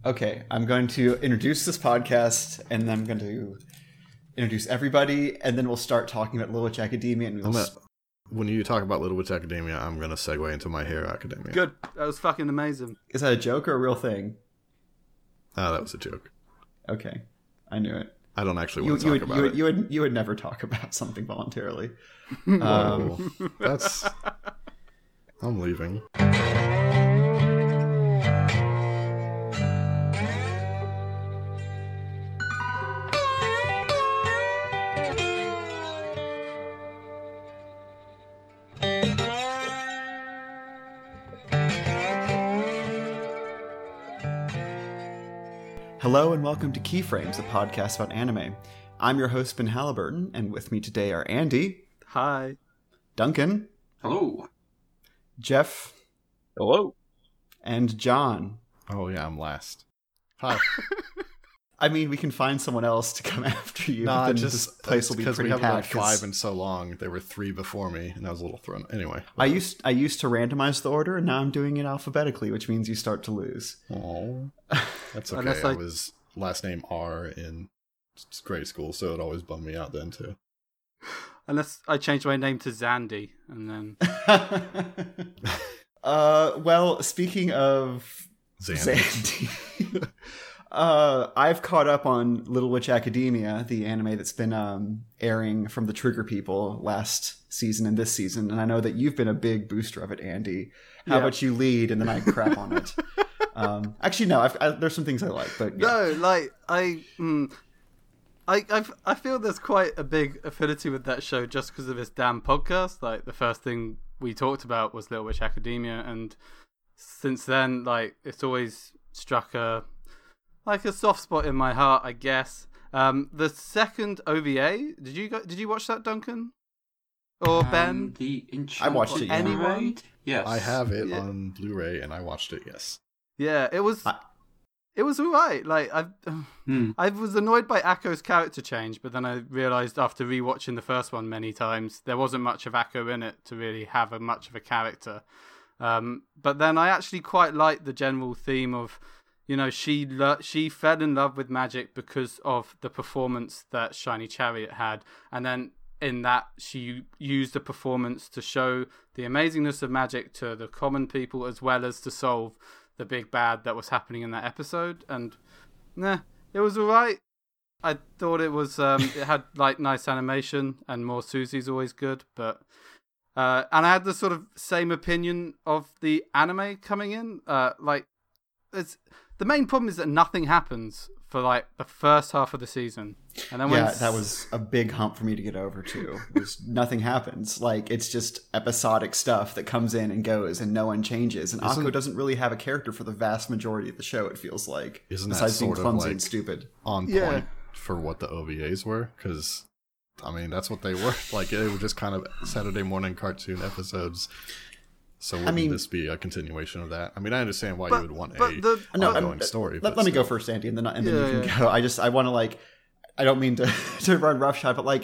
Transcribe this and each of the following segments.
Okay, I'm going to introduce this podcast, and then I'm going to introduce everybody, and then we'll start talking about Little Witch Academia. And when you talk about Little Witch Academia, I'm going to segue into My Hero Academia. Good. That was fucking amazing. Is that a joke or a real thing? Oh, that was a joke. Okay, I knew it. I don't actually want to talk about it. You would never talk about something voluntarily. Whoa, that's... I'm leaving. Hello and welcome to Keyframes, a podcast about anime. I'm your host, Ben Halliburton, and with me today are Andy. Hi. Duncan. Hello. Jeff. Hello. And John. Oh yeah, I'm last. Hi. I mean, we can find someone else to come after you. Nah, this place will be because we pretty haven't packed. had 5 in so long. There were 3 before me, and I was a little thrown. Anyway, I used to randomize the order, and now I'm doing it alphabetically, which means you start to lose. Oh, that's okay. Unless I was last name R in grade school, so it always bummed me out then too. Unless I changed my name to Zandy, and then... Well, speaking of Zandy, I've caught up on Little Witch Academia, the anime that's been airing from the Trigger People last season and this season, and I know that you've been a big booster of it, Andy. How about you lead, and then I crap on it? Actually, no. There's some things I like, but yeah. No, like I feel there's quite a big affinity with that show just because of this damn podcast. Like the first thing we talked about was Little Witch Academia, and since then, like it's always struck a soft spot in my heart, I guess. The second OVA, did you watch that, Duncan? Or Ben? I watched it. Yeah. Anyone? Yes. I have it on Blu-ray, and I watched it. Yes. Yeah, it was alright. Like I was annoyed by Akko's character change, but then I realized after rewatching the first one many times, there wasn't much of Akko in it to really have much of a character. But then I actually quite liked the general theme of, you know, she fell in love with magic because of the performance that Shiny Chariot had, and then in that she used the performance to show the amazingness of magic to the common people as well as to solve the big bad that was happening in that episode. And it was alright. I thought it was it had like nice animation, and more Susie's always good, but and I had the sort of same opinion of the anime coming in. Like it's the main problem is that nothing happens for like the first half of the season, and then that was a big hump for me to get over too. Nothing happens. Like it's just episodic stuff that comes in and goes, and no one changes. And Akko doesn't really have a character for the vast majority of the show. It feels like, besides being clumsy and stupid, on point for what the OVAs were, because I mean that's what they were. Like they were just kind of Saturday morning cartoon episodes. So wouldn't this be a continuation of that? I mean, I understand why you would want an ongoing story. Let me go first, Andy, and then you can go. I want to I don't mean to run roughshod, but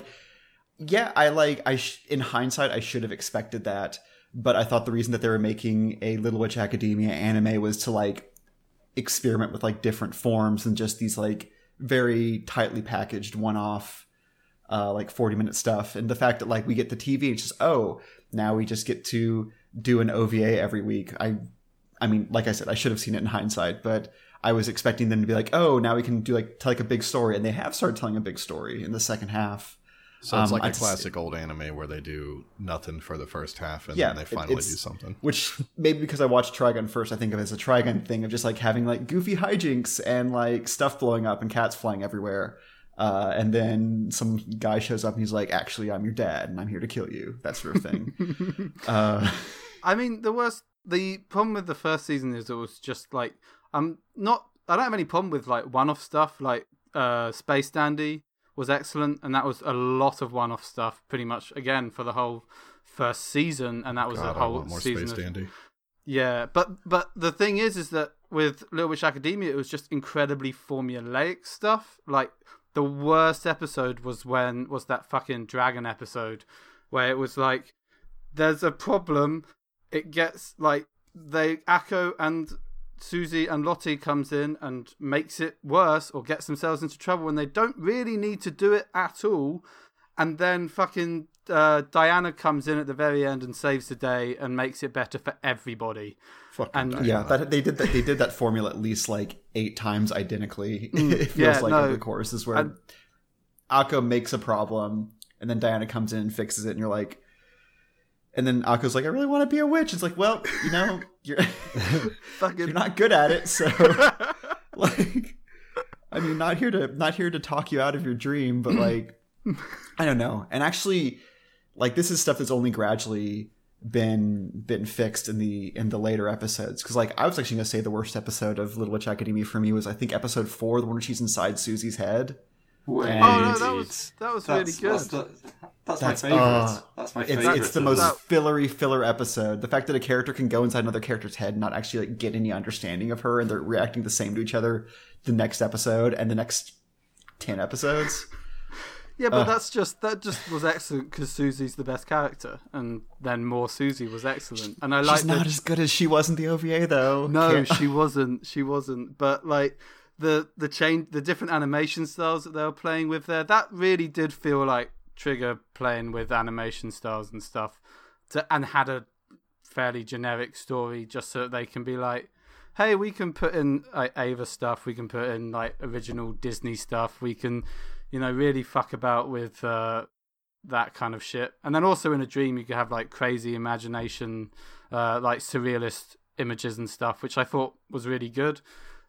in hindsight, I should have expected that. But I thought the reason that they were making a Little Witch Academia anime was to experiment with different forms and just these very tightly packaged one-off 40-minute stuff. And the fact that we get the TV, it's just now we just get to do an OVA every week. I mean, like I said, I should have seen it in hindsight, but I was expecting them to be now we can do tell a big story, and they have started telling a big story in the second half. So it's a classic old anime where they do nothing for the first half, and then they finally do something. Which maybe because I watched Trigun first, I think of it as a Trigun thing of just having goofy hijinks and stuff blowing up and cats flying everywhere. And then some guy shows up and he's like, actually, I'm your dad and I'm here to kill you. That sort of thing. I mean, the problem with the first season is it was just I don't have any problem with one-off stuff. Space Dandy was excellent, and that was a lot of one-off stuff pretty much again for the whole first season, and that was the whole more season. Space Dandy. Yeah, but the thing is that with Little Witch Academia, it was just incredibly formulaic stuff. The worst episode was that fucking dragon episode where it was there's a problem. It gets Akko and Susie and Lottie comes in and makes it worse or gets themselves into trouble when they don't really need to do it at all. And then fucking Diana comes in at the very end and saves the day and makes it better for everybody. They did that formula at least like 8 times identically. It feels over the course is where Akko makes a problem and then Diana comes in and fixes it, and you're like, and then Akko's like, I really want to be a witch. It's like, well, you're you're not good at it, so like, I mean, not here to talk you out of your dream, but like, I don't know. And actually, like, this is stuff that's only gradually been fixed in the later episodes. Because like, I was actually gonna say the worst episode of Little Witch Academia for me was, I think, episode 4, the one where she's inside Susie's head. Wait, that was really good. That's my favorite. That's my favorite. It's the most filler episode. The fact that a character can go inside another character's head and not actually like get any understanding of her, and they're reacting the same to each other the next episode and the next 10 episodes. Yeah, but that just was excellent because Susie's the best character, and then more Susie was excellent. And she's not as good as she was in the OVA, though. No, she wasn't. She wasn't. But like the different animation styles that they were playing with there, that really did feel like Trigger playing with animation styles and stuff, and had a fairly generic story just so that they can be like, hey, we can put in like Ava stuff, we can put in like original Disney stuff, we can, really fuck about with that kind of shit. And then also in a dream you could have like crazy imagination, like surrealist images and stuff, which I thought was really good.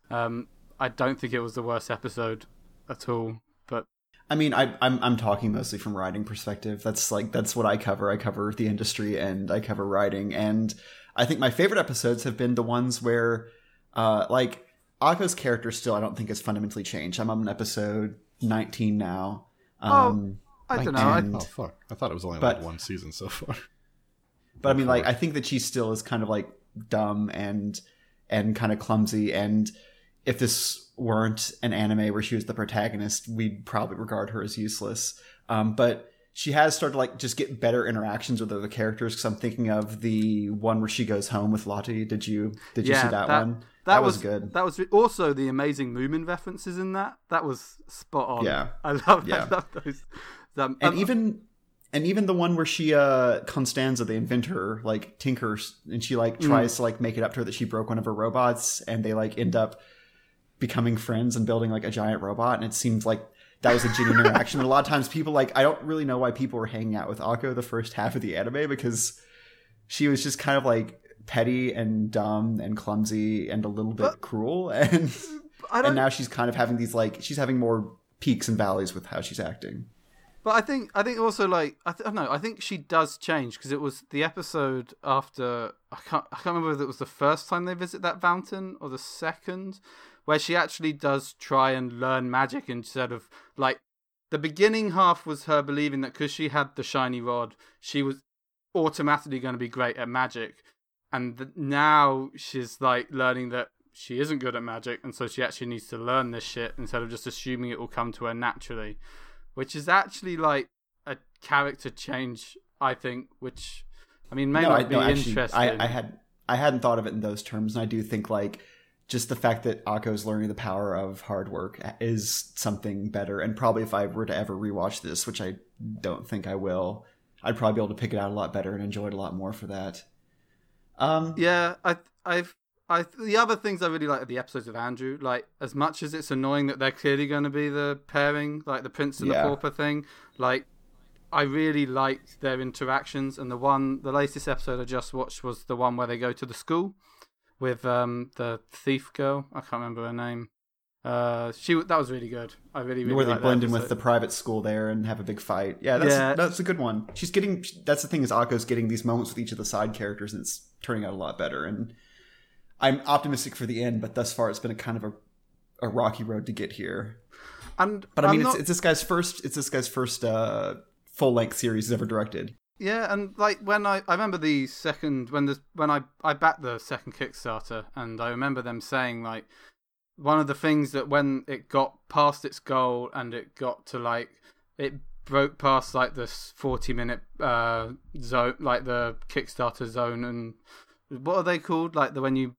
I don't think it was the worst episode at all, but I mean, I'm talking mostly from writing perspective. That's what I cover. I cover the industry and I cover writing. And I think my favorite episodes have been the ones where, like, Akko's character still, I don't think has fundamentally changed. I'm on episode 19 now. I don't know. Fuck. I thought it was only like one season so far. But I mean, like, I think that she still is kind of like dumb and kind of clumsy. And if this weren't an anime where she was the protagonist, we'd probably regard her as useless. But she has started to like just get better interactions with other characters. Because I'm thinking of the one where she goes home with Lottie. Did you see that one? That was good. That was also the amazing Moomin references in that. That was spot on. Yeah, I love those. And even the one where she Constanza, the inventor, like tinkers, and she like tries to like make it up to her that she broke one of her robots, and they like end up becoming friends and building like a giant robot. And it seems like that was a genuine interaction. And a lot of times people like, I don't really know why people were hanging out with Akko the first half of the anime, because she was just kind of like petty and dumb and clumsy and a little bit cruel. And now she's kind of having these like, she's having more peaks and valleys with how she's acting. But I think also like I don't know. I think she does change, because it was the episode after I can't remember whether it was the first time they visit that fountain or the second, where she actually does try and learn magic instead of like the beginning half was her believing that because she had the shiny rod, she was automatically going to be great at magic, and now she's like learning that she isn't good at magic, and so she actually needs to learn this shit instead of just assuming it will come to her naturally. Which is actually like a character change, I think. Which, I mean, may not be interesting. I hadn't thought of it in those terms, and I do think like just the fact that Akko's learning the power of hard work is something better. And probably if I were to ever rewatch this, which I don't think I will, I'd probably be able to pick it out a lot better and enjoy it a lot more for that. Yeah, the other things I really like are the episodes of Andrew. Like, as much as it's annoying that they're clearly going to be the pairing, like the Prince and the Pauper thing, like, I really liked their interactions. And the latest episode I just watched was the one where they go to the school with the thief girl. I can't remember her name. That was really good. I really where they liked blend in with the private school there and have a big fight. Yeah, that's a good one. That's the thing, is Akko's getting these moments with each of the side characters, and it's turning out a lot better. And I'm optimistic for the end, but thus far it's been a kind of a rocky road to get here. But I mean, it's this guy's first full length series he's ever directed. Yeah, and like when I remember the second when I backed the second Kickstarter, and I remember them saying like one of the things that when it got past its goal and it got to like it broke past like this 40-minute zone, like the Kickstarter zone, and what are they called? Like when you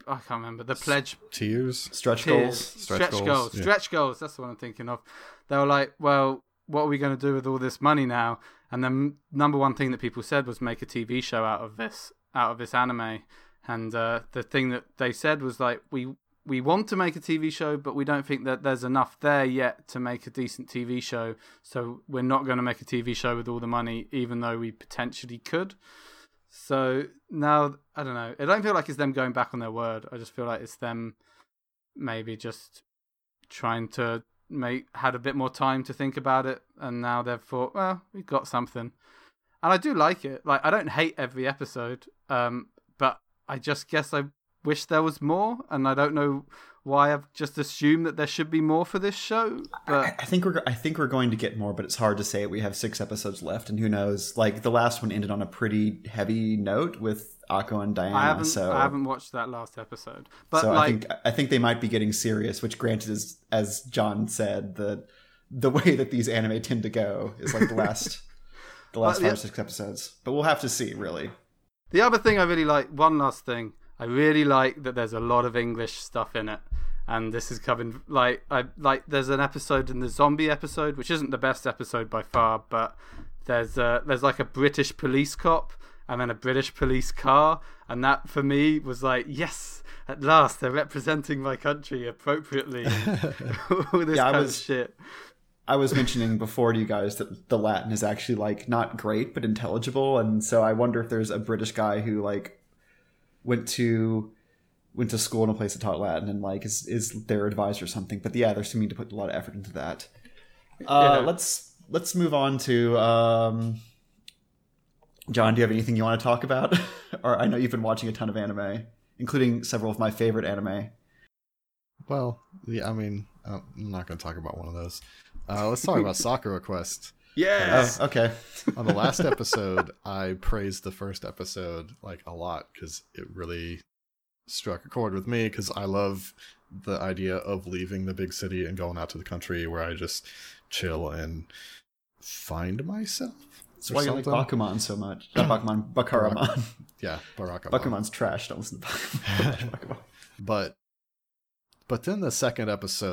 I can't remember the pledge. Tears, stretch goals. Stretch goals. That's the one I'm thinking of. They were like, well, what are we going to do with all this money now? And the number one thing that people said was make a TV show out of this anime. And the thing that they said was like, we want to make a TV show, but we don't think that there's enough there yet to make a decent TV show. So we're not going to make a TV show with all the money, even though we potentially could. So now, I don't know. I don't feel like it's them going back on their word. I just feel like it's them maybe just trying to had a bit more time to think about it. And now they've thought, well, we've got something. And I do like it. Like, I don't hate every episode, but I just guess I wish there was more, and I don't know why I've just assumed that there should be more for this show. But I think we're going to get more, but it's hard to say. We have 6 episodes left, and who knows? Like, the last one ended on a pretty heavy note with Akko and Diana. I haven't watched that last episode, but so like, I think they might be getting serious. Which, granted, is, as John said, the way that these anime tend to go is like the last 5 or 6 episodes. But we'll have to see, really. The other thing I really like, one last thing. I really like that there's a lot of English stuff in it, and this is coming there's an episode in the zombie episode, which isn't the best episode by far, but there's like a British police cop and then a British police car, and that for me was like, yes, at last they're representing my country appropriately. All this kind of shit. I was mentioning before to you guys that the Latin is actually like not great but intelligible, and so I wonder if there's a British guy who like went to school in a place that taught Latin and like is their advisor or something. But yeah, they're seeming to put a lot of effort into that. Let's move on to John. Do you have anything you want to talk about? Or I know you've been watching a ton of anime, including several of my favorite anime. Well, yeah, I mean, I'm not going to talk about one of those. Let's talk about Sakura Quest. Yeah. Okay. On the last episode, I praised the first episode like a lot because it really struck a chord with me, because I love the idea of leaving the big city and going out to the country where I just chill and find myself. That's why you like Bakuman so much. Not Bakuman, Bakaramon. Yeah, Barakamon. Bakuman's trash. Don't listen to Bakuman. But then the second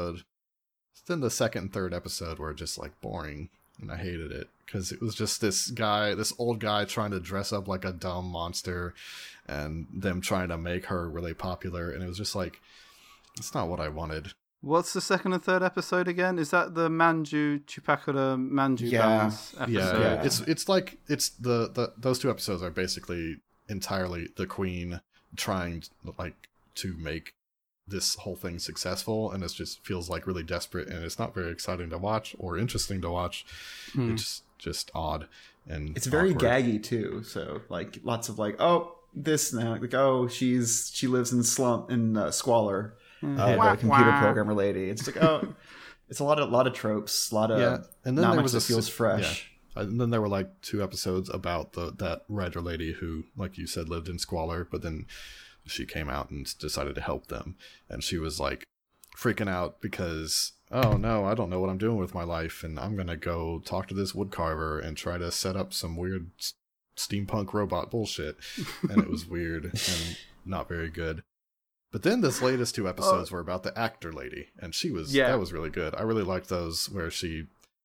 and third episode were just like boring. And I hated it because it was just this old guy trying to dress up like a dumb monster and them trying to make her really popular. And it was just like, it's not what I wanted. What's the second and third episode again? Is that the Chupacabra Manju Guns episode? Yeah. It's like, those 2 episodes are basically entirely the queen trying like to make this whole thing successful, and it just feels like really desperate, and it's not very exciting to watch or interesting to watch. It's just odd, and it's very awkward. gaggy too. So like lots of like, oh, this now, like, oh, she lives in squalor, the computer programmer lady. It's like, oh, it's a lot of tropes, a lot of and then not there much was that feels fresh. Yeah. And then there were like 2 episodes about that writer lady who, like you said, lived in squalor, but then she came out and decided to help them, and she was like freaking out because, oh no, I don't know what I'm doing with my life, and I'm gonna go talk to this woodcarver and try to set up some weird steampunk robot bullshit. And it was weird and not very good. But then this latest 2 episodes were about the actor lady, and that was really good. I really liked those where she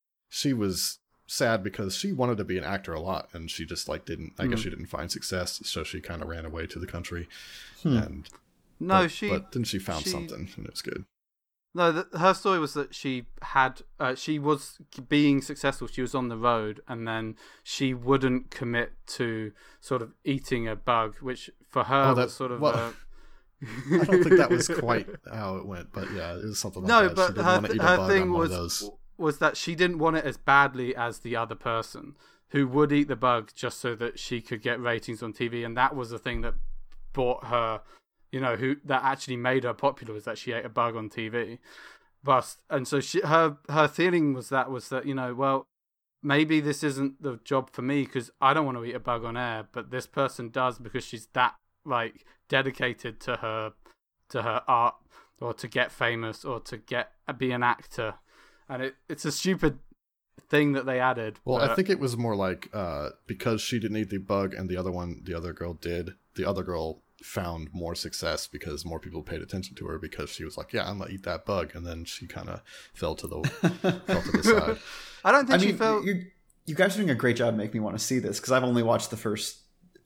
was sad because she wanted to be an actor a lot, and she just like didn't. I guess she didn't find success, so she kind of ran away to the country. But then she found something, and it was good. No, her story was that she was being successful. She was on the road, and then she wouldn't commit to sort of eating a bug, which for her was sort of. I don't think that was quite how it went, but yeah, it was something like that. No, but her thing was that she didn't want it as badly as the other person who would eat the bug just so that she could get ratings on TV, and that was the thing that brought her, that actually made her popular, was that she ate a bug on TV. And so her feeling was that well, maybe this isn't the job for me because I don't want to eat a bug on air, but this person does because she's that like dedicated to her art, or to get famous, or to be an actor. And it's a stupid thing that they added. Well, I think it was more like because she didn't eat the bug and the other girl did, the other girl found more success because more people paid attention to her because she was like, yeah, I'm gonna eat that bug, and then she kind of fell to the side. I don't think she felt. You guys are doing a great job making me want to see this because I've only watched the first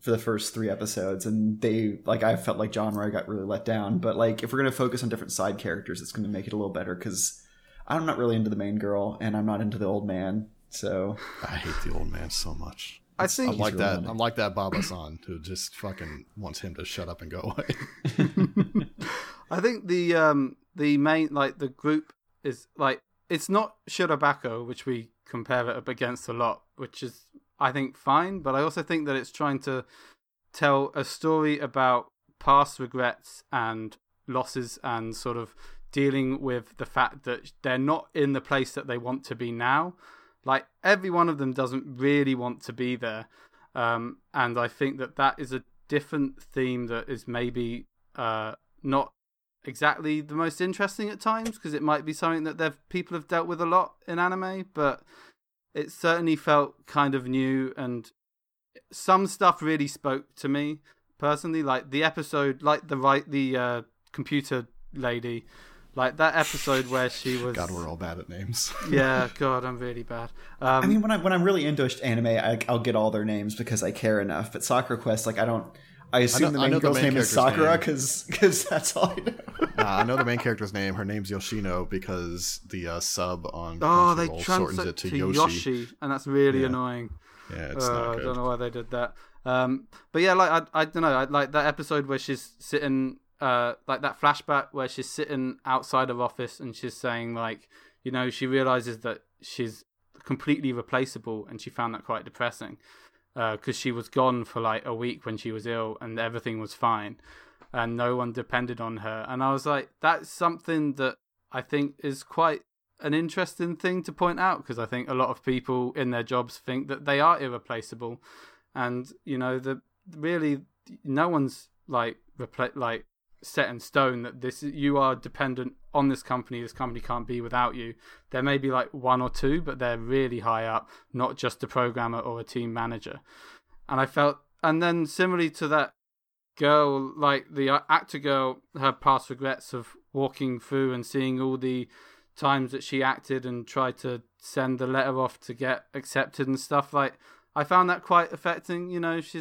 3 episodes, and I felt like John Roy got really let down. But like, if we're gonna focus on different side characters, it's gonna make it a little better because I'm not really into the main girl, and I'm not into the old man. So I hate the old man so much. I think I'm like that. I'm like that Baba-san who just fucking wants him to shut up and go away. I think the main the group is like, it's not Shirobako, which we compare it up against a lot, which is I think fine, but I also think that it's trying to tell a story about past regrets and losses and sort of dealing with the fact that they're not in the place that they want to be now. Like, every one of them doesn't really want to be there. And I think that is a different theme that is maybe not exactly the most interesting at times, because it might be something that people have dealt with a lot in anime, but it certainly felt kind of new, and some stuff really spoke to me personally. Like the episode, like the computer lady, like that episode where she was. God, we're all bad at names. Yeah, God, I'm really bad. I mean, when I'm really into anime, I'll get all their names because I care enough. But Sakura Quest, like I assume the main girl's name is Sakura because that's all I know. I know the main character's name. Her name's Yoshino because the sub on they shortens it to Yoshi, and that's really annoying. Yeah, it's not good. I don't know why they did that. But yeah, like I don't know. I like that episode where she's sitting, like that flashback where she's sitting outside her office and she's saying, like, you know, she realizes that she's completely replaceable, and she found that quite depressing. Because she was gone for like a week when she was ill and everything was fine and no one depended on her. And I was like, that's something that I think is quite an interesting thing to point out, because I think a lot of people in their jobs think that they are irreplaceable. And, you know, really no one's like set in stone that you are dependent on this company can't be without you. There may be like one or two, but they're really high up, not just a programmer or a team manager. And I felt, and then similarly to that girl, like the actor girl, her past regrets of walking through and seeing all the times that she acted and tried to send the letter off to get accepted and stuff, like I found that quite affecting. You know,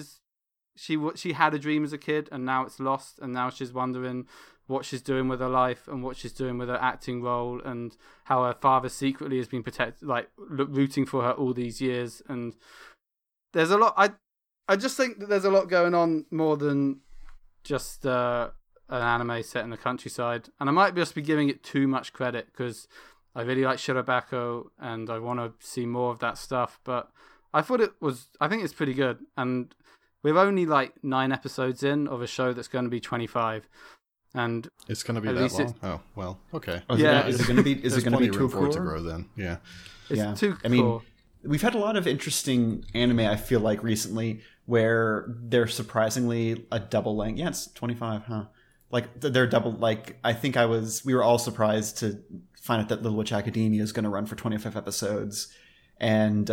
she had a dream as a kid and now it's lost, and now she's wondering what she's doing with her life and what she's doing with her acting role, and how her father secretly has been rooting for her all these years. And there's a lot. I just think that there's a lot going on more than just an anime set in the countryside, and I might just be giving it too much credit because I really like Shirobako and I want to see more of that stuff. But I think it's pretty good, and we're only like 9 episodes in of a show that's going to be 25, and it's going to be that long. Oh well, okay. Is it going to be? Is it going to be too core to grow then? Yeah, it's too. I mean, we've had a lot of interesting anime, I feel like, recently where they're surprisingly a double length. Yeah, it's 25, huh? Like they're double. Like I think we were all surprised to find out that Little Witch Academia is going to run for 25 episodes, and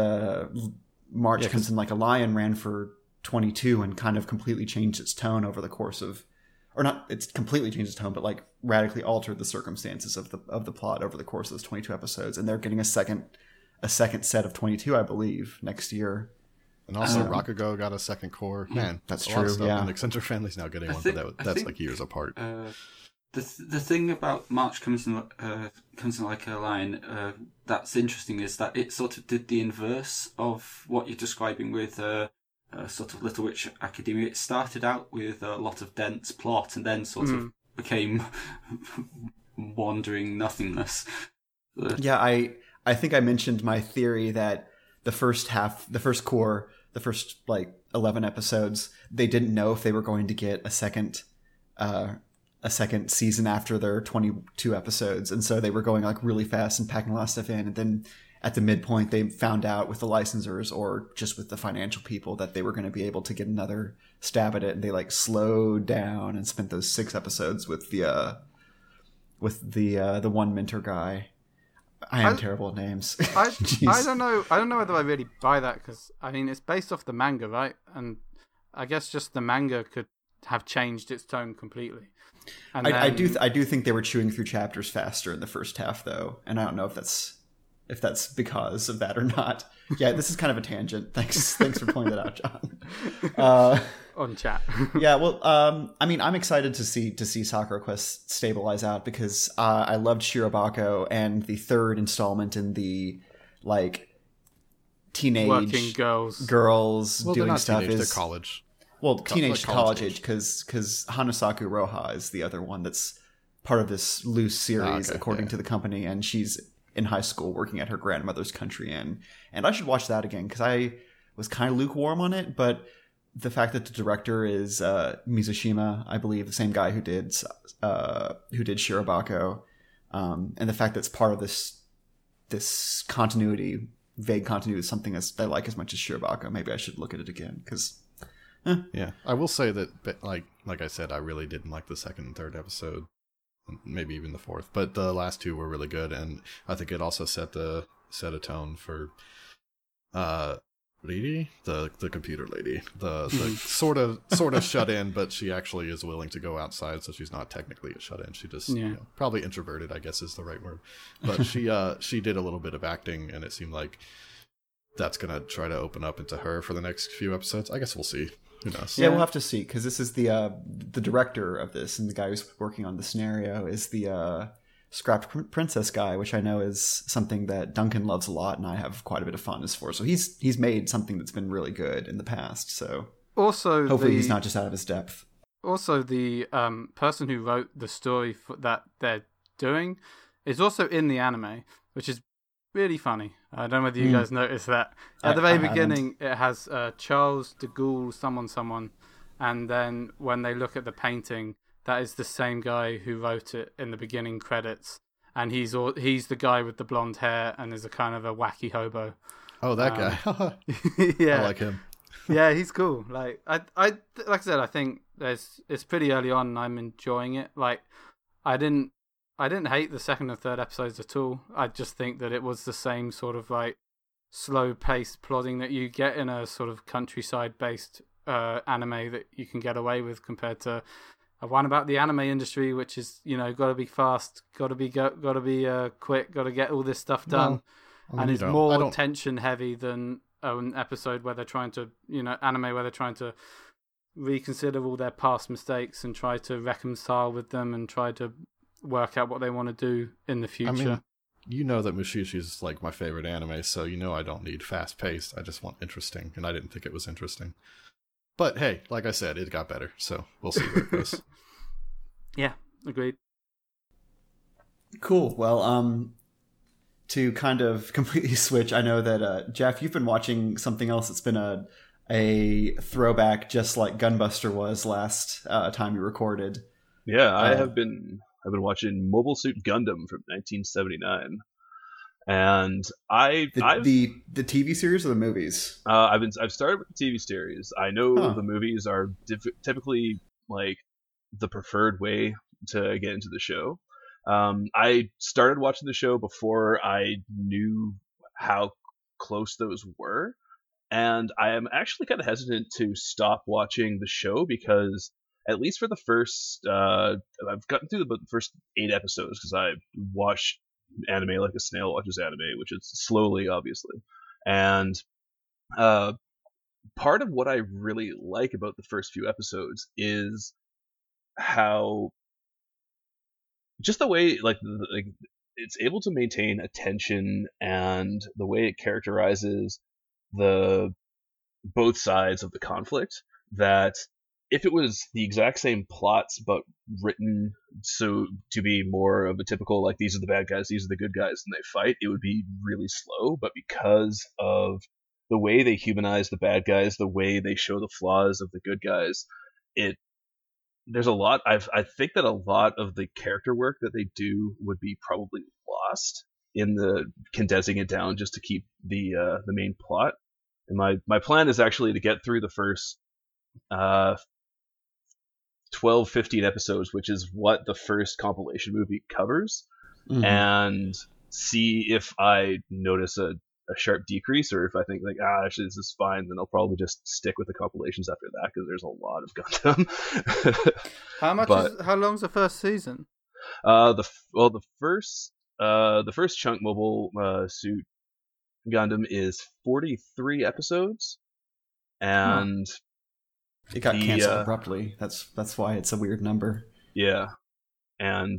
March Comes in Like a Lion ran for 22 and kind of completely changed its tone over the course of, or not, it's completely changed its tone, but like radically altered the circumstances of the plot over the course of those 22 episodes. And they're getting a second set of 22, I believe, next year. And also Rakugo got a second core. Man, that's true. Yeah, and the Accenture family's now getting one, but that's like years apart. The thing about March Comes in Like a Lion that's interesting is that it sort of did the inverse of what you're describing with sort of Little Witch Academia. It started out with a lot of dense plot and then sort of became wandering nothingness. Yeah, I think I mentioned my theory that the first core, the first like 11 episodes, they didn't know if they were going to get a second season after their 22 episodes, and so they were going like really fast and packing a lot of stuff in, and then at the midpoint they found out with the licensors or just with the financial people that they were going to be able to get another stab at it, and they like slowed down and spent those 6 episodes with the one mentor guy. I am terrible at names. I don't know whether I really buy that, because I mean it's based off the manga, right? And I guess just the manga could have changed its tone completely. And I do think they were chewing through chapters faster in the first half, though, and I don't know if that's because of that or not. Yeah, this is kind of a tangent. Thanks for pointing that out, John. On chat. Yeah, well, I mean, I'm excited to see Sakura Quest stabilize out because I loved Shirobako, and the third installment in the like teenage working girls doing stuff teenage, is they're college. Well, teenage to college age because Hanasaku Roha is the other one that's part of this loose series, according to the company, and she's in high school working at her grandmother's country inn. And I should watch that again because I was kind of lukewarm on it, but the fact that the director is Mizushima, I believe, the same guy who did Shirobako, and the fact that it's part of this continuity, vague continuity, is something that I like as much as Shirobako. Maybe I should look at it again because. Yeah, I will say that, like I said, I really didn't like the second and third episode, maybe even the fourth, but the last two were really good, and I think it also set a tone for Riri, the computer lady, the sort of shut in, but she actually is willing to go outside, so she's not technically a shut in. She just probably introverted, I guess is the right word, but she did a little bit of acting, and it seemed like that's gonna try to open up into her for the next few episodes. I guess we'll see. Who knows? Yeah, we'll have to see because this is the director of this, and the guy who's working on the scenario is the Scrapped Princess guy, which I know is something that Duncan loves a lot, and I have quite a bit of fondness for. So he's made something that's been really good in the past. So also, hopefully he's not just out of his depth. Also, the person who wrote the story that they're doing is also in the anime, which is really funny. I don't know whether you guys noticed that. At the very beginning, it has Charles de Gaulle, someone, and then when they look at the painting, that is the same guy who wrote it in the beginning credits, and he's the guy with the blonde hair and is a kind of a wacky hobo. Oh, that guy. Yeah, I like him. Yeah, he's cool. Like I said, I think it's pretty early on, and I'm enjoying it. Like I didn't hate the second and third episodes at all. I just think that it was the same sort of like slow-paced plotting that you get in a sort of countryside-based anime that you can get away with compared to one about the anime industry, which is, you know, got to be fast, got to be quick, got to get all this stuff done, and it's more tension-heavy than an episode where they're trying to, you know, anime where they're trying to reconsider all their past mistakes and try to reconcile with them and try to work out what they want to do in the future. I mean, you know that Mushishi is like my favorite anime, so you know I don't need fast paced. I just want interesting, and I didn't think it was interesting. But hey, like I said, it got better, so we'll see where it goes. Yeah, agreed. Cool. Well, to kind of completely switch, I know that Jeff, you've been watching something else that's been a throwback, just like Gunbuster was last time you recorded. Yeah, I've been watching Mobile Suit Gundam from 1979, and the TV series or the movies. I've started with the TV series. I know the movies are typically like the preferred way to get into the show. I started watching the show before I knew how close those were, and I am actually kind of hesitant to stop watching the show because, at least for the first, I've gotten through the first 8 episodes because I watch anime like a snail watches anime, which is slowly, obviously. And part of what I really like about the first few episodes is how just the way like it's able to maintain attention, and the way it characterizes the both sides of the conflict, that if it was the exact same plots but written so to be more of a typical like these are the bad guys, these are the good guys, and they fight, it would be really slow. But because of the way they humanize the bad guys, the way they show the flaws of the good guys, there's a lot. I think that a lot of the character work that they do would be probably lost in the condensing it down just to keep the main plot. And my plan is actually to get through the first 12, 15 episodes, which is what the first compilation movie covers, and see if I notice a a sharp decrease, or if I think like actually this is fine, then I'll probably just stick with the compilations after that because there's a lot of Gundam. How long's the first season? The first chunk Mobile Suit Gundam is 43 episodes, and it got canceled abruptly. That's why it's a weird number. Yeah, and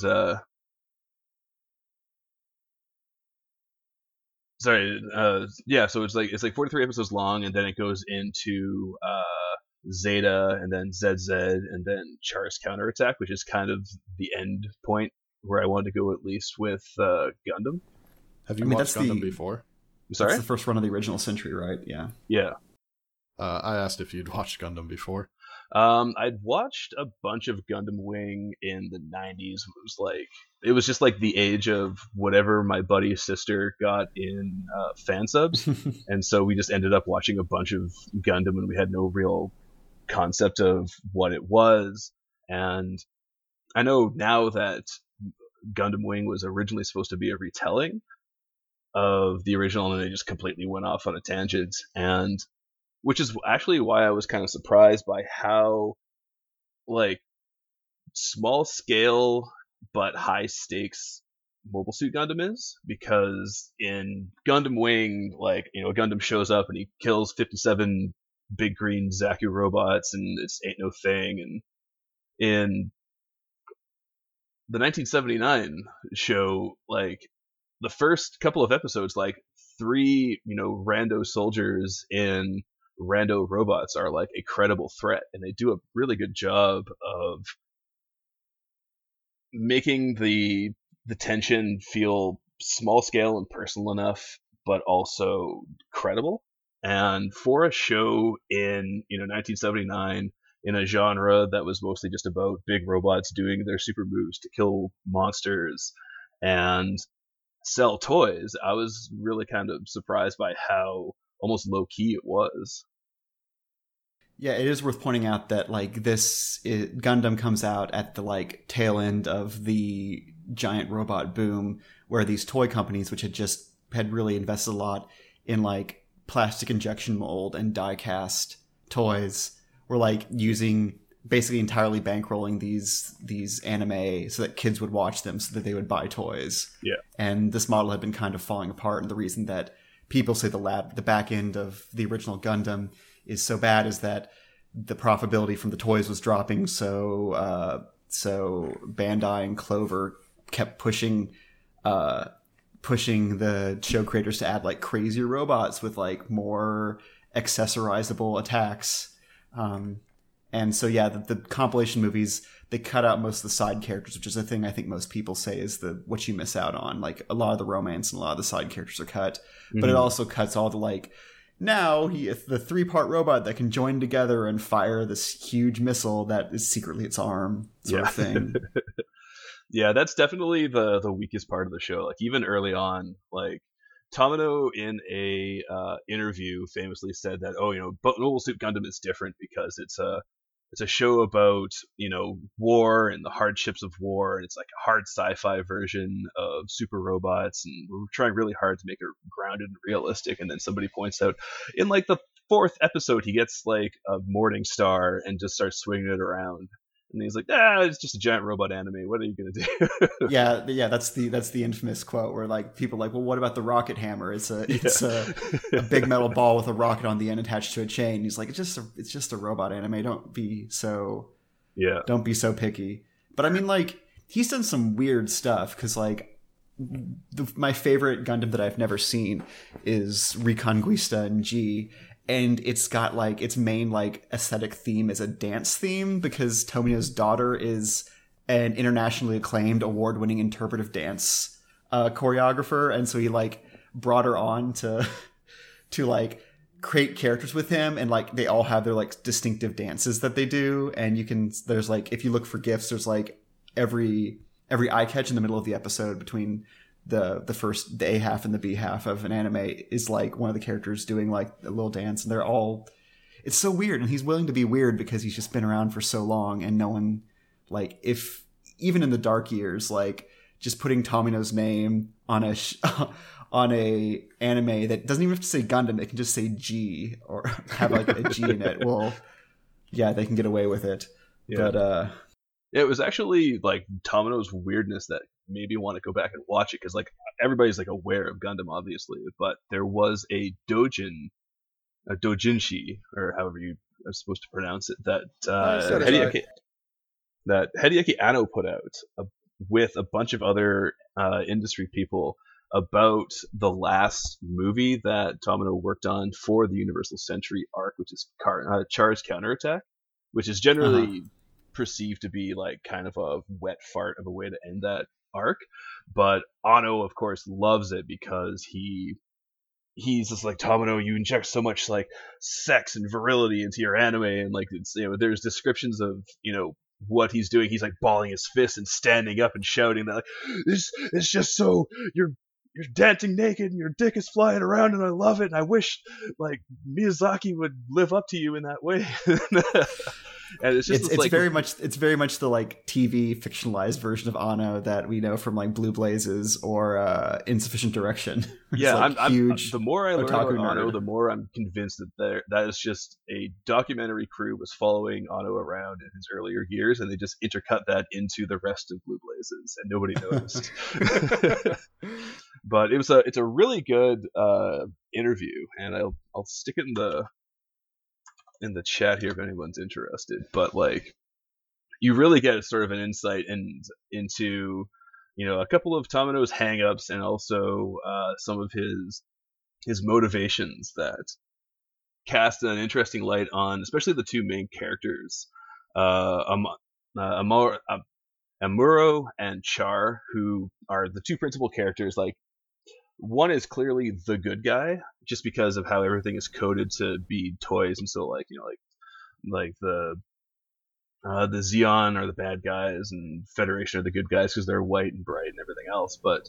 sorry, so it's like 43 episodes long, and then it goes into Zeta, and then ZZ, and then Char's Counterattack, which is kind of the end point where I wanted to go at least with Gundam. Have you watched Gundam before? Sorry? That's the first run of the original Century, right? Yeah. Yeah. I asked if you'd watched Gundam before. I'd watched a bunch of Gundam Wing in the 90s. It was just like the age of whatever my buddy's sister got in fan subs. And so we just ended up watching a bunch of Gundam, and we had no real concept of what it was. And I know now that Gundam Wing was originally supposed to be a retelling of the original, and they just completely went off on a tangent, and which is actually why I was kind of surprised by how like small scale but high stakes Mobile Suit Gundam is, because in Gundam Wing, like, you know, a Gundam shows up and he kills 57 big green Zaku robots and it's ain't no thing, and in the 1979 show, like the first couple of episodes, like 3, you know, rando soldiers in rando robots are like a credible threat, and they do a really good job of making the tension feel small scale and personal enough, but also credible. And for a show in, you know, 1979, in a genre that was mostly just about big robots doing their super moves to kill monsters and sell toys, I was really kind of surprised by how almost low key it was. Yeah, it is worth pointing out that like Gundam comes out at the like tail end of the giant robot boom, where these toy companies, which had really invested a lot in like plastic injection mold and die cast toys, were like using basically entirely bankrolling these anime so that kids would watch them so that they would buy toys. Yeah. And this model had been kind of falling apart, and the reason that people say the back end of the original Gundam is so bad is that the profitability from the toys was dropping, so Bandai and Clover kept pushing the show creators to add like crazier robots with like more accessorizable attacks. And so, yeah, the compilation movies, they cut out most of the side characters, which is a thing I think most people say is what you miss out on. Like a lot of the romance and a lot of the side characters are cut, but it also cuts all the like, now the 3-part robot that can join together and fire this huge missile that is secretly its arm sort of thing. Yeah, that's definitely the weakest part of the show. Like even early on, like Tomino in a interview famously said that, oh, you know, Mobile Suit Gundam is different because it's a show about, you know, war and the hardships of war, and it's like a hard sci-fi version of super robots, and we're trying really hard to make it grounded and realistic. And then somebody points out in like the 4th episode he gets like a Morning Star and just starts swinging it around. And he's like, it's just a giant robot anime. What are you gonna do? yeah, that's the infamous quote where like people are like, well, what about the rocket hammer? It's a big metal ball with a rocket on the end attached to a chain. He's like, it's just a robot anime. Don't be so picky. But I mean, like, he's done some weird stuff, because like my favorite Gundam that I've never seen is Reconquista and G. And it's got like its main like aesthetic theme is a dance theme, because Tomino's daughter is an internationally acclaimed award-winning interpretive dance choreographer, and so he like brought her on to like create characters with him, and like they all have their like distinctive dances that they do, and there's like, if you look for GIFs, there's like every eye catch in the middle of the episode between the A half and the B half of an anime is like one of the characters doing like a little dance, and it's so weird, and he's willing to be weird because he's just been around for so long, and no one, like, if even in the dark years, like just putting Tomino's name on a on a anime that doesn't even have to say Gundam. It can just say G or have like a G in it. Well, yeah, they can get away with it. Yeah. But it was actually like Tomino's weirdness that made me want to go back and watch it, because like everybody's like aware of Gundam obviously, but there was a doujinshi, or however you are supposed to pronounce it, that Hideaki Anno put out with a bunch of other industry people about the last movie that Tomino worked on for the Universal Century arc, which is Char's Counterattack, which is generally perceived to be like kind of a wet fart of a way to end that arc. But Anno, of course, loves it because he's just like, Tomino, you inject so much like sex and virility into your anime, and like it's, you know, there's descriptions of, you know, what he's doing. He's like balling his fist and standing up and shouting that like, it's just so you're dancing naked and your dick is flying around and I love it and I wish like Miyazaki would live up to you in that way. And it's just it's very much the like TV fictionalized version of Anno that we know from like Blue Blazes or Insufficient Direction. Yeah, like the more I learn about Anno, the more I'm convinced that that is just a documentary crew was following Anno around in his earlier years, and they just intercut that into the rest of Blue Blazes, and nobody noticed. But it's a really good interview, and I'll stick it in the chat here if anyone's interested. But like, you really get sort of an insight into, you know, a couple of Tomino's hang-ups and also some of his motivations that cast an interesting light on especially the two main characters, Amuro and Char, who are the two principal characters. Like, one is clearly the good guy just because of how everything is coded to be toys, and so like, you know, like the Zeon are the bad guys and Federation are the good guys because they're white and bright and everything else. But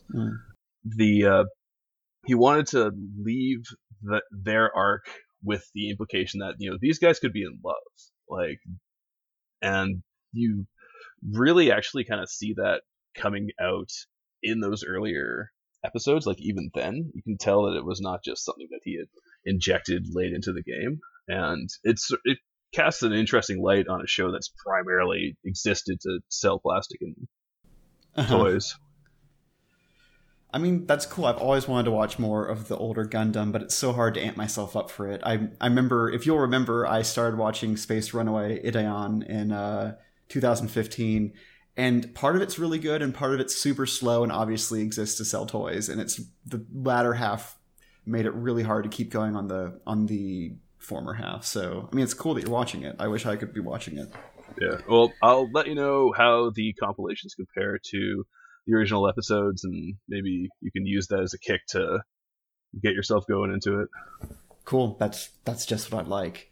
he wanted to leave their arc with the implication that, you know, these guys could be in love, like, and you really actually kind of see that coming out in those earlier episodes. Like, even then you can tell that it was not just something that he had injected late into the game, and it casts an interesting light on a show that's primarily existed to sell plastic and toys. I mean, that's cool. I've always wanted to watch more of the older Gundam, but it's so hard to amp myself up for it. I remember, if you'll remember, I started watching Space Runaway Ideon in 2015, and part of it's really good and part of it's super slow and obviously exists to sell toys, and it's the latter half made it really hard to keep going on the former half. So I mean, it's cool that you're watching it. I wish I could be watching it. Yeah, well, I'll let you know how the compilations compare to the original episodes, and maybe you can use that as a kick to get yourself going into it. Cool. That's just what I'd like.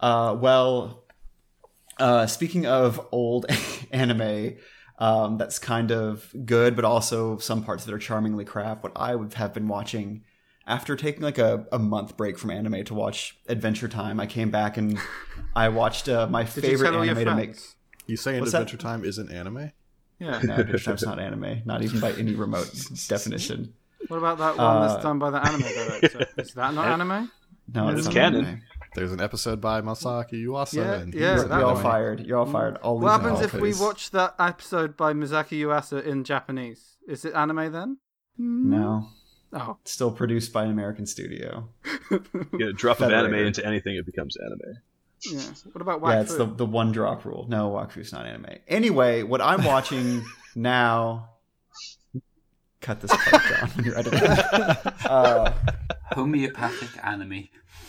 Speaking of old anime, that's kind of good, but also some parts that are charmingly crap. What I would have been watching after taking like a month break from anime to watch Adventure Time, I came back and I watched my favorite anime to make. You saying Adventure Time isn't anime? Yeah. No, Adventure Time's not anime, not even by any remote definition. What about that one that's done by the anime director? Is that not anime? No, it's canon. Anime. There's an episode by Masaki Yuasa. You're all fired. You're all fired. What happens if we watch that episode by Masaki Yuasa in Japanese? Is it anime then? No. Oh. It's still produced by an American studio. Get a drop of anime into anything, it becomes anime. Yeah. What about Wakfu? Yeah, it's the one drop rule. No, Wakfu's not anime. Anyway, what I'm watching now... Cut this part down when you're editing. Homeopathic anime.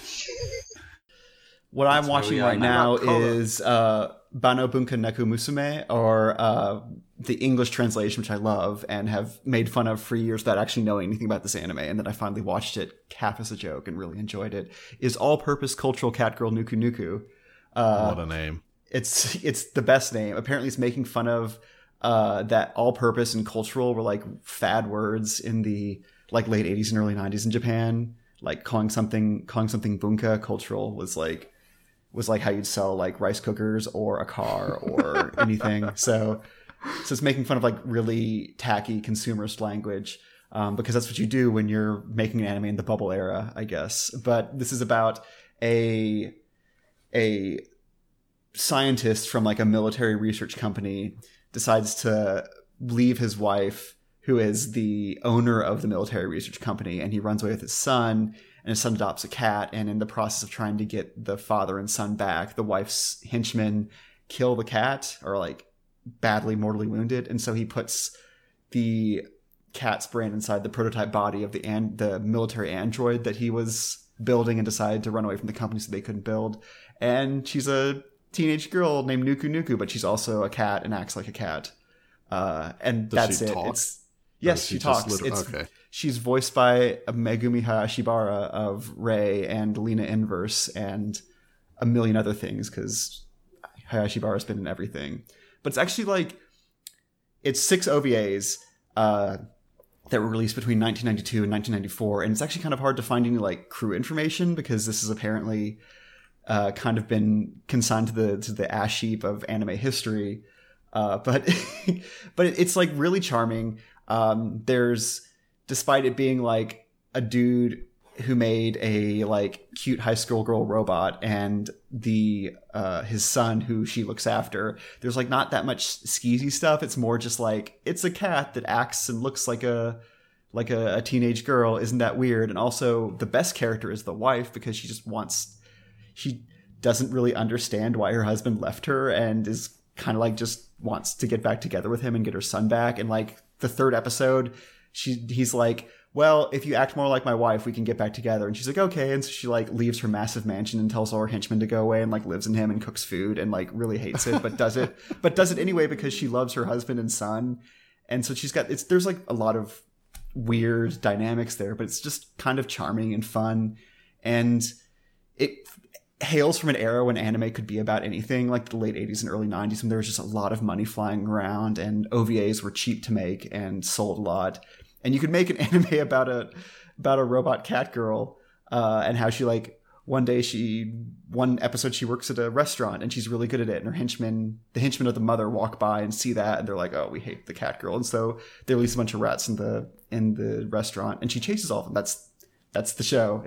What I'm watching right now is Bano Bunka Neku Musume, or the English translation, which I love and have made fun of for years without actually knowing anything about this anime, and then I finally watched it half as a joke and really enjoyed it, is All-Purpose Cultural Catgirl Nuku Nuku. What a name. It's the best name. Apparently it's making fun of that all-purpose and cultural were like fad words in the like late 80s and early 90s in Japan. Like calling something bunka cultural was like how you'd sell like rice cookers or a car or anything. So So it's making fun of like really tacky consumerist language, because that's what you do when you're making an anime in the bubble era, I guess. But this is about a scientist from like a military research company decides to leave his wife, who is the owner of the military research company, and he runs away with his son, and his son adopts a cat, and in the process of trying to get the father and son back, the wife's henchmen kill the cat, or like badly mortally wounded, and so he puts the cat's brain inside the prototype body of the military android that he was building, and decided to run away from the company so they couldn't build. And she's a teenage girl named Nuku Nuku, but she's also a cat and acts like a cat. And Does that's she it. Talk? Yes, she talks. Okay. She's voiced by Megumi Hayashibara of Rei and Lena Inverse and a million other things, because Hayashibara's been in everything. But it's actually like, it's 6 OVAs that were released between 1992 and 1994, and it's actually kind of hard to find any like crew information, because this has apparently kind of been consigned to the ash heap of anime history. But it's like really charming. Despite it being like a dude who made a like cute high school girl robot and his son who she looks after, there's like not that much skeezy stuff. It's more just like, it's a cat that acts and looks like a teenage girl. Isn't that weird? And also the best character is the wife, because she doesn't really understand why her husband left her, and is kind of like just wants to get back together with him and get her son back. And like the 3rd episode, he's like, well, if you act more like my wife, we can get back together. And she's like, okay. And so she like leaves her massive mansion and tells all her henchmen to go away, and like lives in him and cooks food and like really hates it, but does it anyway because she loves her husband and son. And so there's like a lot of weird dynamics there, but it's just kind of charming and fun. And it hails from an era when anime could be about anything, like the late 80s and early 90s, when there was just a lot of money flying around and OVAs were cheap to make and sold a lot. And you could make an anime about a robot cat girl, and how she like one episode she works at a restaurant and she's really good at it, and the henchmen of the mother walk by and see that, and they're like, oh, we hate the cat girl, and so they release a bunch of rats in the restaurant, and she chases all of them. That's the show.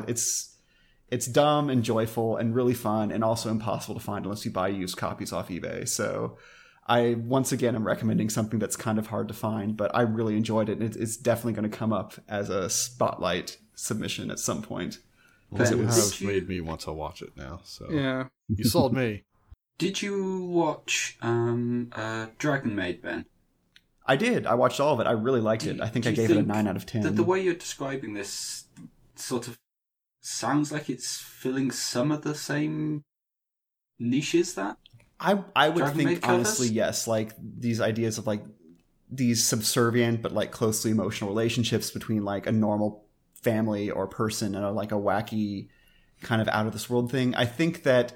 It's dumb and joyful and really fun, and also impossible to find unless you buy used copies off eBay. So I, once again, am recommending something that's kind of hard to find, but I really enjoyed it. And it's definitely going to come up as a spotlight submission at some point. Well, it has made me want to watch it now. So yeah, you sold me. Did you watch Dragon Maid, Ben? I did. I watched all of it. I really liked it. I think I gave it a 9 out of 10. The way you're describing this sort of sounds like it's filling some of the same niches that I would Dragon think, Maid covers? honestly, yes. Like these ideas of like these subservient but like closely emotional relationships between like a normal family or person and like a wacky kind of out of this world thing. I think that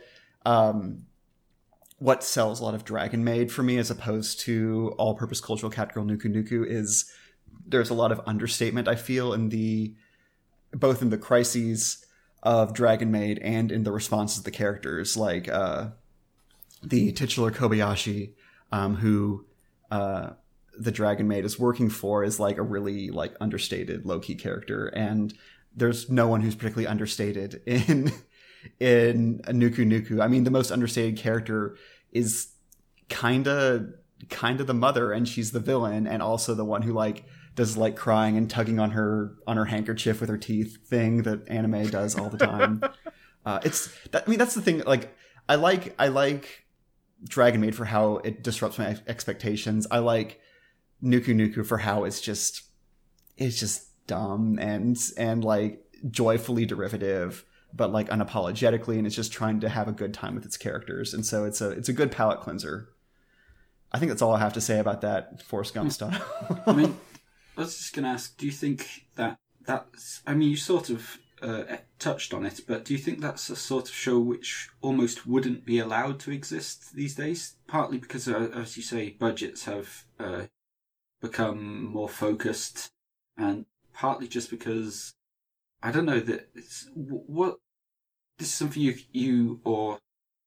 what sells a lot of Dragon Maid for me, as opposed to all-purpose cultural cat girl Nuku Nuku, is there's a lot of understatement, I feel, both in the crises of Dragon Maid and in the responses of the characters, like the titular Kobayashi, who the Dragon Maid is working for, is like a really like understated low-key character, and there's no one who's particularly understated in Nuku Nuku. I mean, the most understated character is kind of the mother, and she's the villain, and also the one who like does like crying and tugging on her handkerchief with her teeth thing that anime does all the time. That's the thing. Like, I like Dragon Maid for how it disrupts my expectations. I like Nuku Nuku for how it's just dumb and like joyfully derivative, but like unapologetically, and it's just trying to have a good time with its characters. And so it's a good palate cleanser. I think that's all I have to say about that Forrest Gump style. I mean, I was just going to ask, do you think that's... I mean, you sort of touched on it, but do you think that's a sort of show which almost wouldn't be allowed to exist these days? Partly because, as you say, budgets have become more focused, and partly just because, I don't know, that this is something you or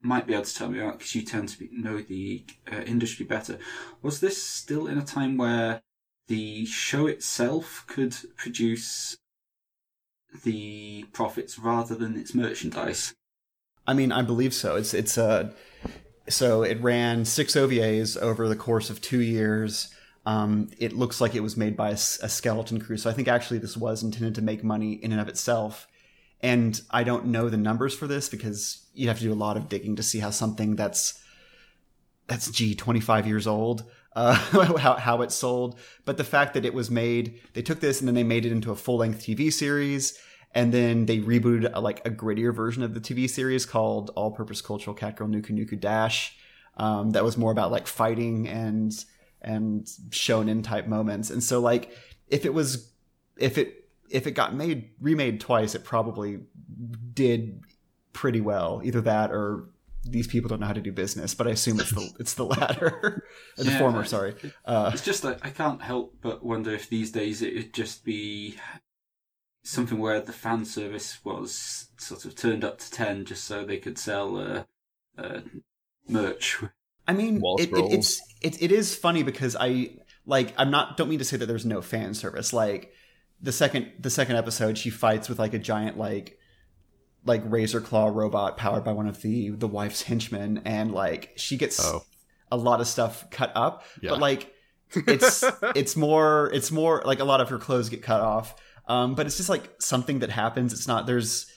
might be able to tell me about, because you tend to know the industry better. Was this still in a time where the show itself could produce the profits rather than its merchandise? I mean, I believe so. So it ran 6 OVAs over the course of 2 years. It looks like it was made by a skeleton crew. So I think actually this was intended to make money in and of itself. And I don't know the numbers for this because you'd have to do a lot of digging to see how something that's 25 years old, how it sold. But the fact that it was made, they took this and then they made it into a full-length TV series. And then they rebooted a grittier version of the TV series called All Purpose Cultural Catgirl Nuku Nuku Dash. That was more about like fighting and shonen type moments. And so like if it got remade twice, it probably did pretty well. Either that or these people don't know how to do business. But I assume it's the latter, the former. Sorry. It's just that I can't help but wonder if these days it would just be something where the fan service was sort of turned up to 10 just so they could sell merch. I mean, it is funny because don't mean to say that there's no fan service. Like the second episode, she fights with like a giant like razor claw robot powered by one of the wife's henchmen, and like she gets a lot of stuff cut up, but like it's more like a lot of her clothes get cut off. But it's just like something that happens. It's not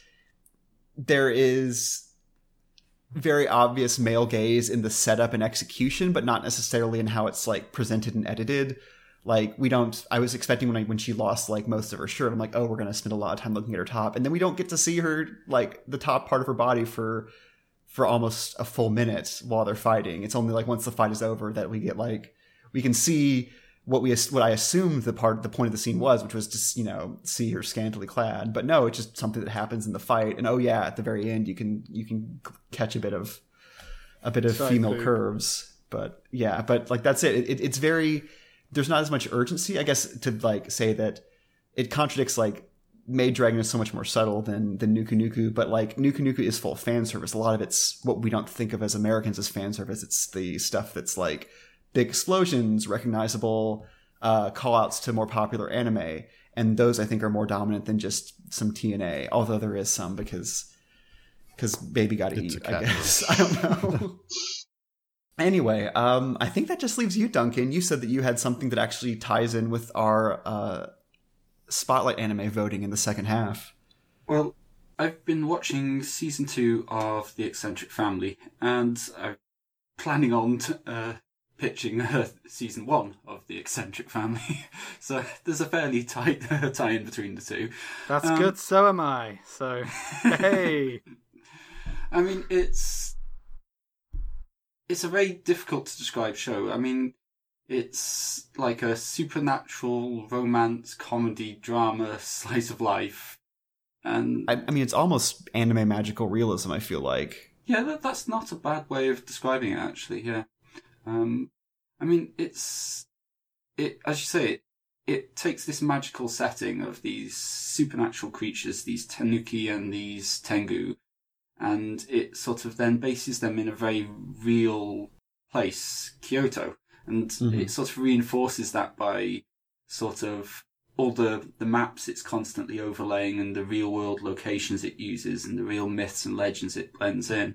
there is very obvious male gaze in the setup and execution, but not necessarily in how it's like presented and edited. Like I was expecting when she lost like most of her shirt, I'm like, oh, we're going to spend a lot of time looking at her top. And then we don't get to see her, like the top part of her body for almost a full minute while they're fighting. It's only like once the fight is over that we get like, we can see what I assumed the point of the scene was, which was to, see her scantily clad. But no, it's just something that happens in the fight. And at the very end, you can catch a bit of female curves. But like that's it. It's very, there's not as much urgency, I guess, to like say that it contradicts like Maid Dragon is so much more subtle than Nuku Nuku, but like Nuku Nuku is full of fan service. A lot of it's what we don't think of as Americans as fan service. It's the stuff that's like big explosions, recognizable call outs to more popular anime. And those I think are more dominant than just some TNA, although there is some because baby gotta eat, I guess. I don't know. Anyway, I think that just leaves you, Duncan. You said that you had something that actually ties in with our Spotlight anime voting in the second half. Well, I've been watching season 2 of The Eccentric Family, and I'm planning on pitching season 1 of The Eccentric Family. So there's a fairly tight tie-in between the two. That's good, so am I. So, hey! I mean, it's a very difficult to describe show. I mean, it's like a supernatural romance, comedy, drama, slice of life. And I mean, it's almost anime magical realism, I feel like. Yeah, that's not a bad way of describing it, actually, yeah. I mean, as you say, it takes this magical setting of these supernatural creatures, these Tanuki and these Tengu, and it sort of then bases them in a very real place, Kyoto. And it sort of reinforces that by sort of all the maps it's constantly overlaying and the real world locations it uses and the real myths and legends it blends in.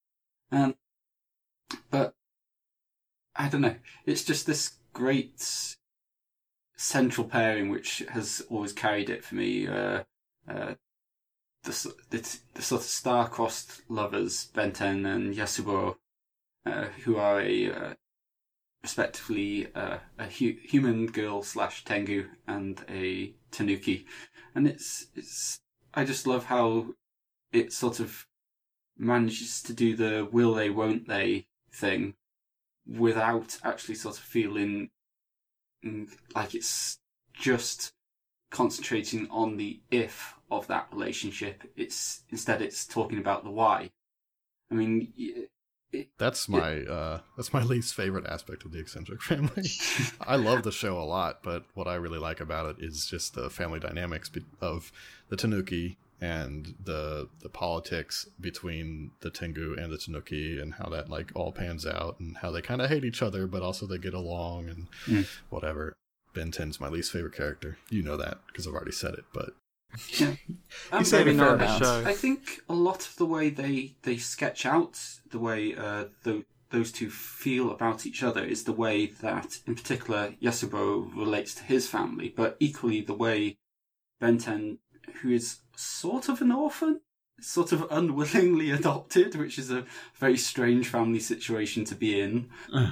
But I don't know, it's just this great central pairing which has always carried it for me. The sort of star-crossed lovers, Benten and Yasuburo, who are respectively a human girl / Tengu and a Tanuki. And it's I just love how it sort of manages to do the will they, won't they thing without actually sort of feeling like it's just concentrating on the if of that relationship. Instead it's talking about the why. I mean, that's my least favorite aspect of The Eccentric Family. I love the show a lot, but what I really like about it is just the family dynamics of the Tanuki and the politics between the Tengu and the Tanuki, and how that like all pans out, and how they kind of hate each other, but also they get along, and whatever. Ben 10's my least favorite character. You know that because I've already said it, but yeah. You say it a fair amount. I think a lot of the way they sketch out the way those two feel about each other is the way that, in particular, Yasubo relates to his family, but equally the way Ben 10, who is sort of an orphan, sort of unwillingly adopted, which is a very strange family situation to be in,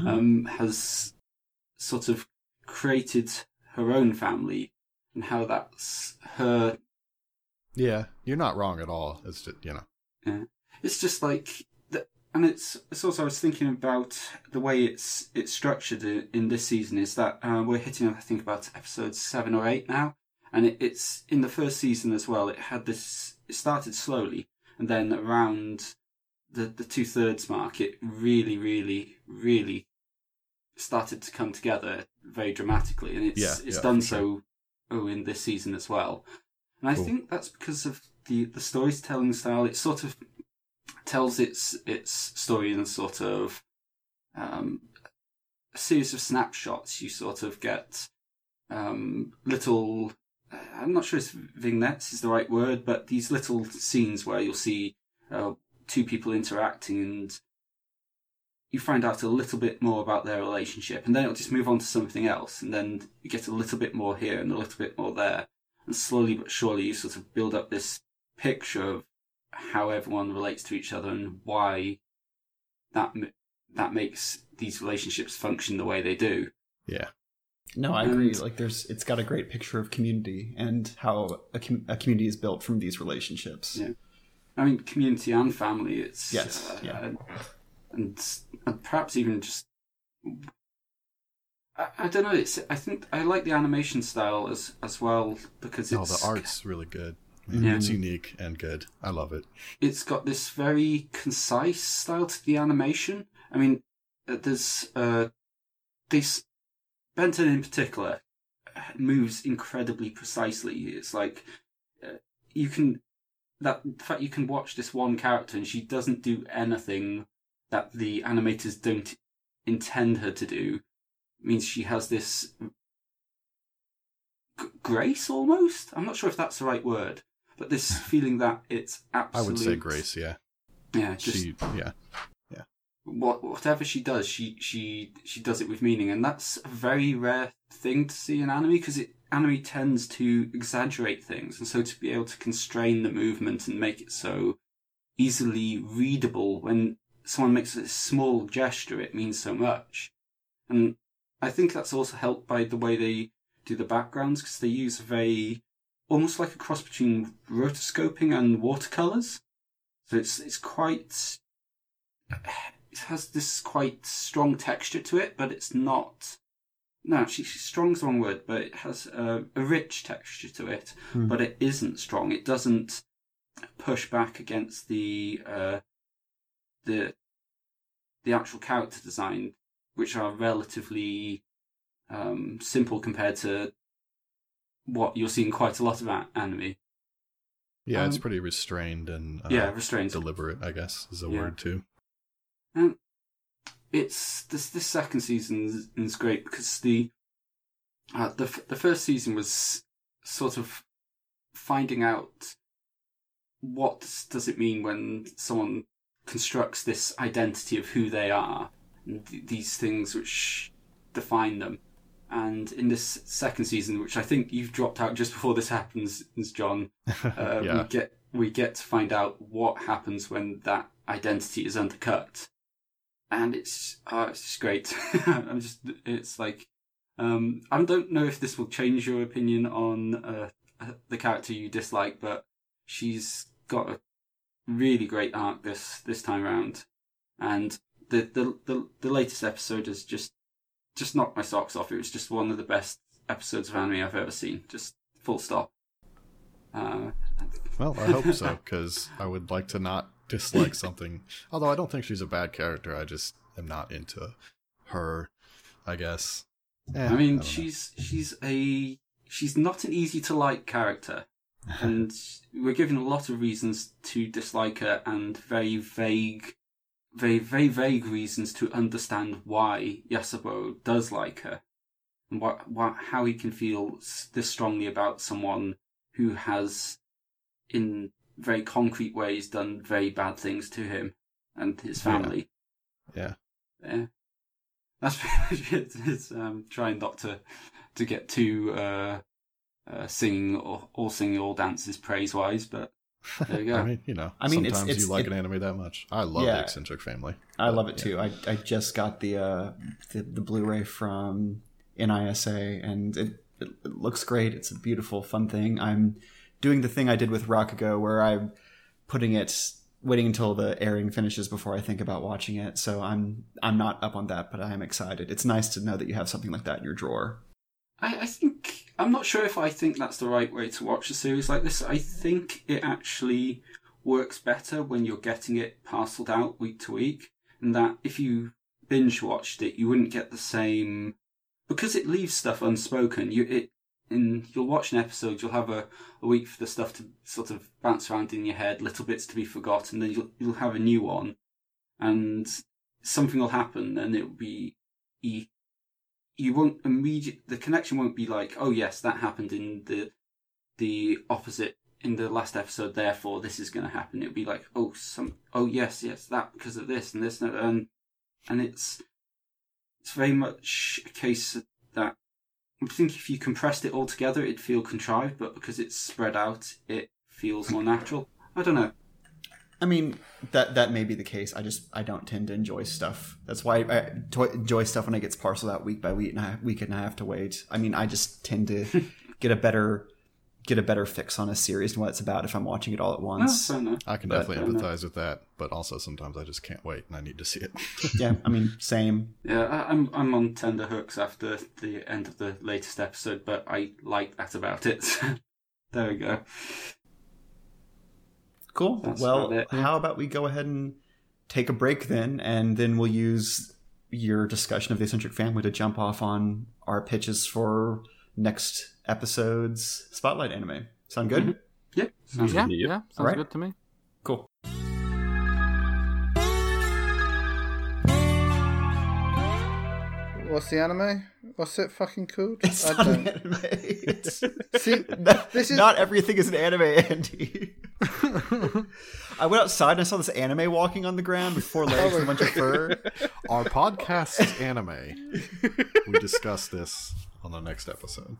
has sort of created her own family, and how that's her. Yeah, you're not wrong at all. It's just, Yeah, it's just like, and it's also, I was thinking about the way it's structured in this season is that we're hitting, I think, about episode 7 or 8 now, and it's in the first season as well. It started slowly, and then around the 2/3 mark, it really, really, really started to come together very dramatically, and it's done so in this season as well. And I think that's because of the storytelling style. It sort of tells its story in a sort of a series of snapshots. You sort of get little, I'm not sure if vignettes is the right word, but these little scenes where you'll see two people interacting, and you find out a little bit more about their relationship, and then it'll just move on to something else, and then you get a little bit more here and a little bit more there, and slowly but surely you sort of build up this picture of how everyone relates to each other and why that makes these relationships function the way they do. Yeah. No, I agree. Like, it's got a great picture of community and how a community is built from these relationships. Yeah, I mean, community and family. It's and perhaps even just, I don't know. I think I like the animation style as well, because the art's really good. Yeah. It's unique and good. I love it. It's got this very concise style to the animation. I mean, there's this Ben 10 in particular moves incredibly precisely. It's like the fact you can watch this one character and she doesn't do anything that the animators don't intend her to do, means she has this grace almost. I'm not sure if that's the right word, but this feeling that it's absolute. I would say grace, yeah. Yeah, whatever she does, she does it with meaning, and that's a very rare thing to see in anime, because anime tends to exaggerate things, and so to be able to constrain the movement and make it so easily readable when someone makes a small gesture, it means so much. And I think that's also helped by the way they do the backgrounds, because they use almost like a cross between rotoscoping and watercolors. So it's quite, it has this quite strong texture to it, but it's not, no, actually strong is the wrong word, but it has a rich texture to it, but it isn't strong. It doesn't push back against the actual character design, which are relatively simple compared to what you're seeing quite a lot of anime. Yeah, it's pretty restrained and restrained, deliberate, I guess, is a word too. And it's this second season is great because the first season was sort of finding out what does it mean when someone constructs this identity of who they are, and these things which define them. And in this second season, which I think you've dropped out just before this happens, John, we get to find out what happens when that identity is undercut, and it's just great. It's like, I don't know if this will change your opinion on the character you dislike, but she's got a really great arc this time around, and the latest episode is just knocked my socks off. It was just one of the best episodes of anime I've ever seen. Just full stop. Well, I hope so, because I would like to not dislike something. Although I don't think she's a bad character. I just am not into her, I guess. I mean, she's not an easy to like character. And we're given a lot of reasons to dislike her, and very vague reasons to understand why Yasuo does like her, and how he can feel this strongly about someone who has, in very concrete ways, done very bad things to him and his family. Yeah. That's pretty much it. It's trying not to get too singing all dances praise-wise, but there you go. I mean, sometimes you like an anime that much. I love the Eccentric Family. I love it too. I just got the Blu-ray from NISA, and it looks great. It's a beautiful, fun thing. I'm doing the thing I did with Rakugo, where I'm waiting until the airing finishes before I think about watching it. So I'm not up on that, but I am excited. It's nice to know that you have something like that in your drawer. I'm not sure if I think that's the right way to watch a series like this. I think it actually works better when you're getting it parceled out week to week, and that if you binge watched it, you wouldn't get the same, because it leaves stuff unspoken. You'll watch an episode, you'll have a week for the stuff to sort of bounce around in your head, little bits to be forgotten, then you'll have a new one, and something will happen, and it'll be you won't the connection won't be like, oh yes, that happened in the opposite in the last episode, therefore this is going to happen. It'll be like, oh yes, that because of this and this, and it's very much a case that I think if you compressed it all together, it'd feel contrived, but because it's spread out, it feels more natural. I don't know. I mean, that may be the case. I don't tend to enjoy stuff. That's why I enjoy stuff when it gets parceled out week by week, and I have to wait. I mean, I just tend to get a better fix on a series and what it's about if I'm watching it all at once. I can definitely empathize with that, but also sometimes I just can't wait and I need to see it. Yeah, I mean, same. Yeah, I'm on tender hooks after the end of the latest episode, but I like that about it. There we go. Cool. Well, how about we go ahead and take a break then, and then we'll use your discussion of the Eccentric Family to jump off on our pitches for next episode's Spotlight anime. Sound good? Mm-hmm. Yeah. Sounds good to me. Cool. What's the anime? What's it fucking called? It's not an anime. Not everything is an anime, Andy. I went outside and I saw this anime walking on the ground with 4 legs and a bunch of fur. Our podcast is anime. We discuss this on the next episode.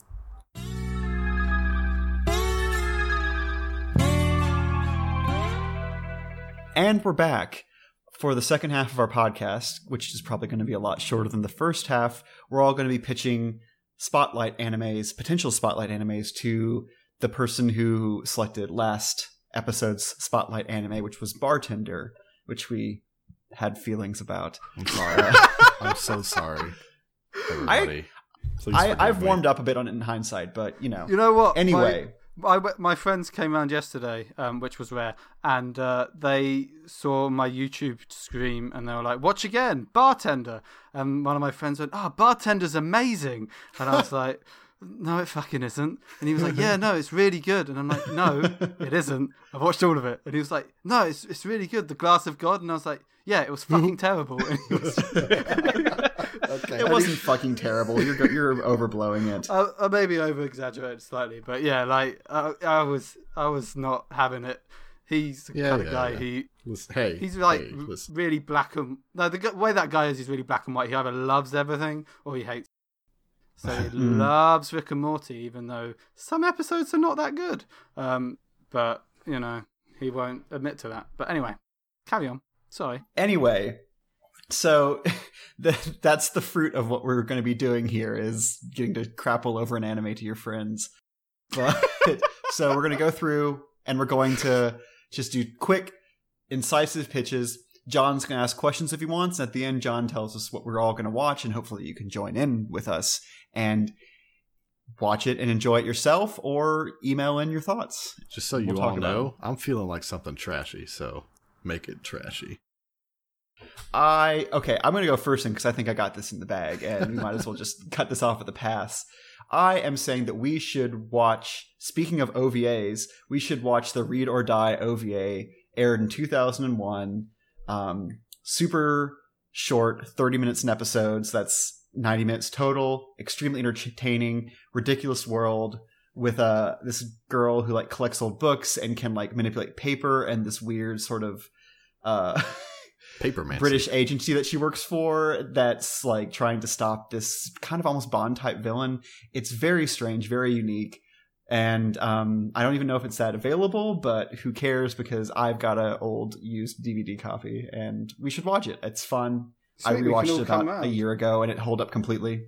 And we're back. For the second half of our podcast, which is probably going to be a lot shorter than the first half, we're all going to be pitching potential spotlight animes to the person who selected last episode's spotlight anime, which was Bartender, which we had feelings about. I'm sorry. I'm so sorry, everybody. I've warmed up a bit on it in hindsight, but you know what? Anyway. My friends came around yesterday, which was rare, and they saw my YouTube stream and they were like, "Watch again, Bartender." And one of my friends went, Bartender's amazing. And I was like, "No, it fucking isn't." And he was like, "Yeah, no, it's really good." And I'm like, "No, it isn't. I've watched all of it." And he was like, "No, it's really good, The Glass of God." And I was like, "Yeah, it was fucking terrible." And he was okay. It wasn't fucking terrible. You're overblowing it. I maybe over-exaggerated slightly, but yeah, like I was not having it. He's the kind of guy who he's like really black and the way that guy is, he's really black and white. He either loves everything or he hates. So he loves Rick and Morty, even though some episodes are not that good. But he won't admit to that. But anyway, carry on. Sorry. Anyway. So that's the fruit of what we're going to be doing here, is getting to crap all over an anime to your friends. But so we're going to go through and we're going to just do quick, incisive pitches. John's going to ask questions if he wants. And at the end, John tells us what we're all going to watch, and hopefully you can join in with us and watch it and enjoy it yourself, or email in your thoughts. Just so you all know, I'm feeling like something trashy, so make it trashy. I'm going to go first because I think I got this in the bag, and we might as well just cut this off at the pass. I am saying that we should watch, speaking of OVAs, we should watch the Read or Die OVA, aired in 2001. Super short, 30 minutes in episodes. That's 90 minutes total. Extremely entertaining, ridiculous world with this girl who like collects old books and can like manipulate paper, and this weird sort of Papermancy. British agency that she works for that's like trying to stop this kind of almost Bond type villain. It's very strange, very unique. And I don't even know if it's that available, but who cares, because I've got an old used DVD copy and we should watch it. It's fun. Sweet, I rewatched it about a year ago and it held up completely.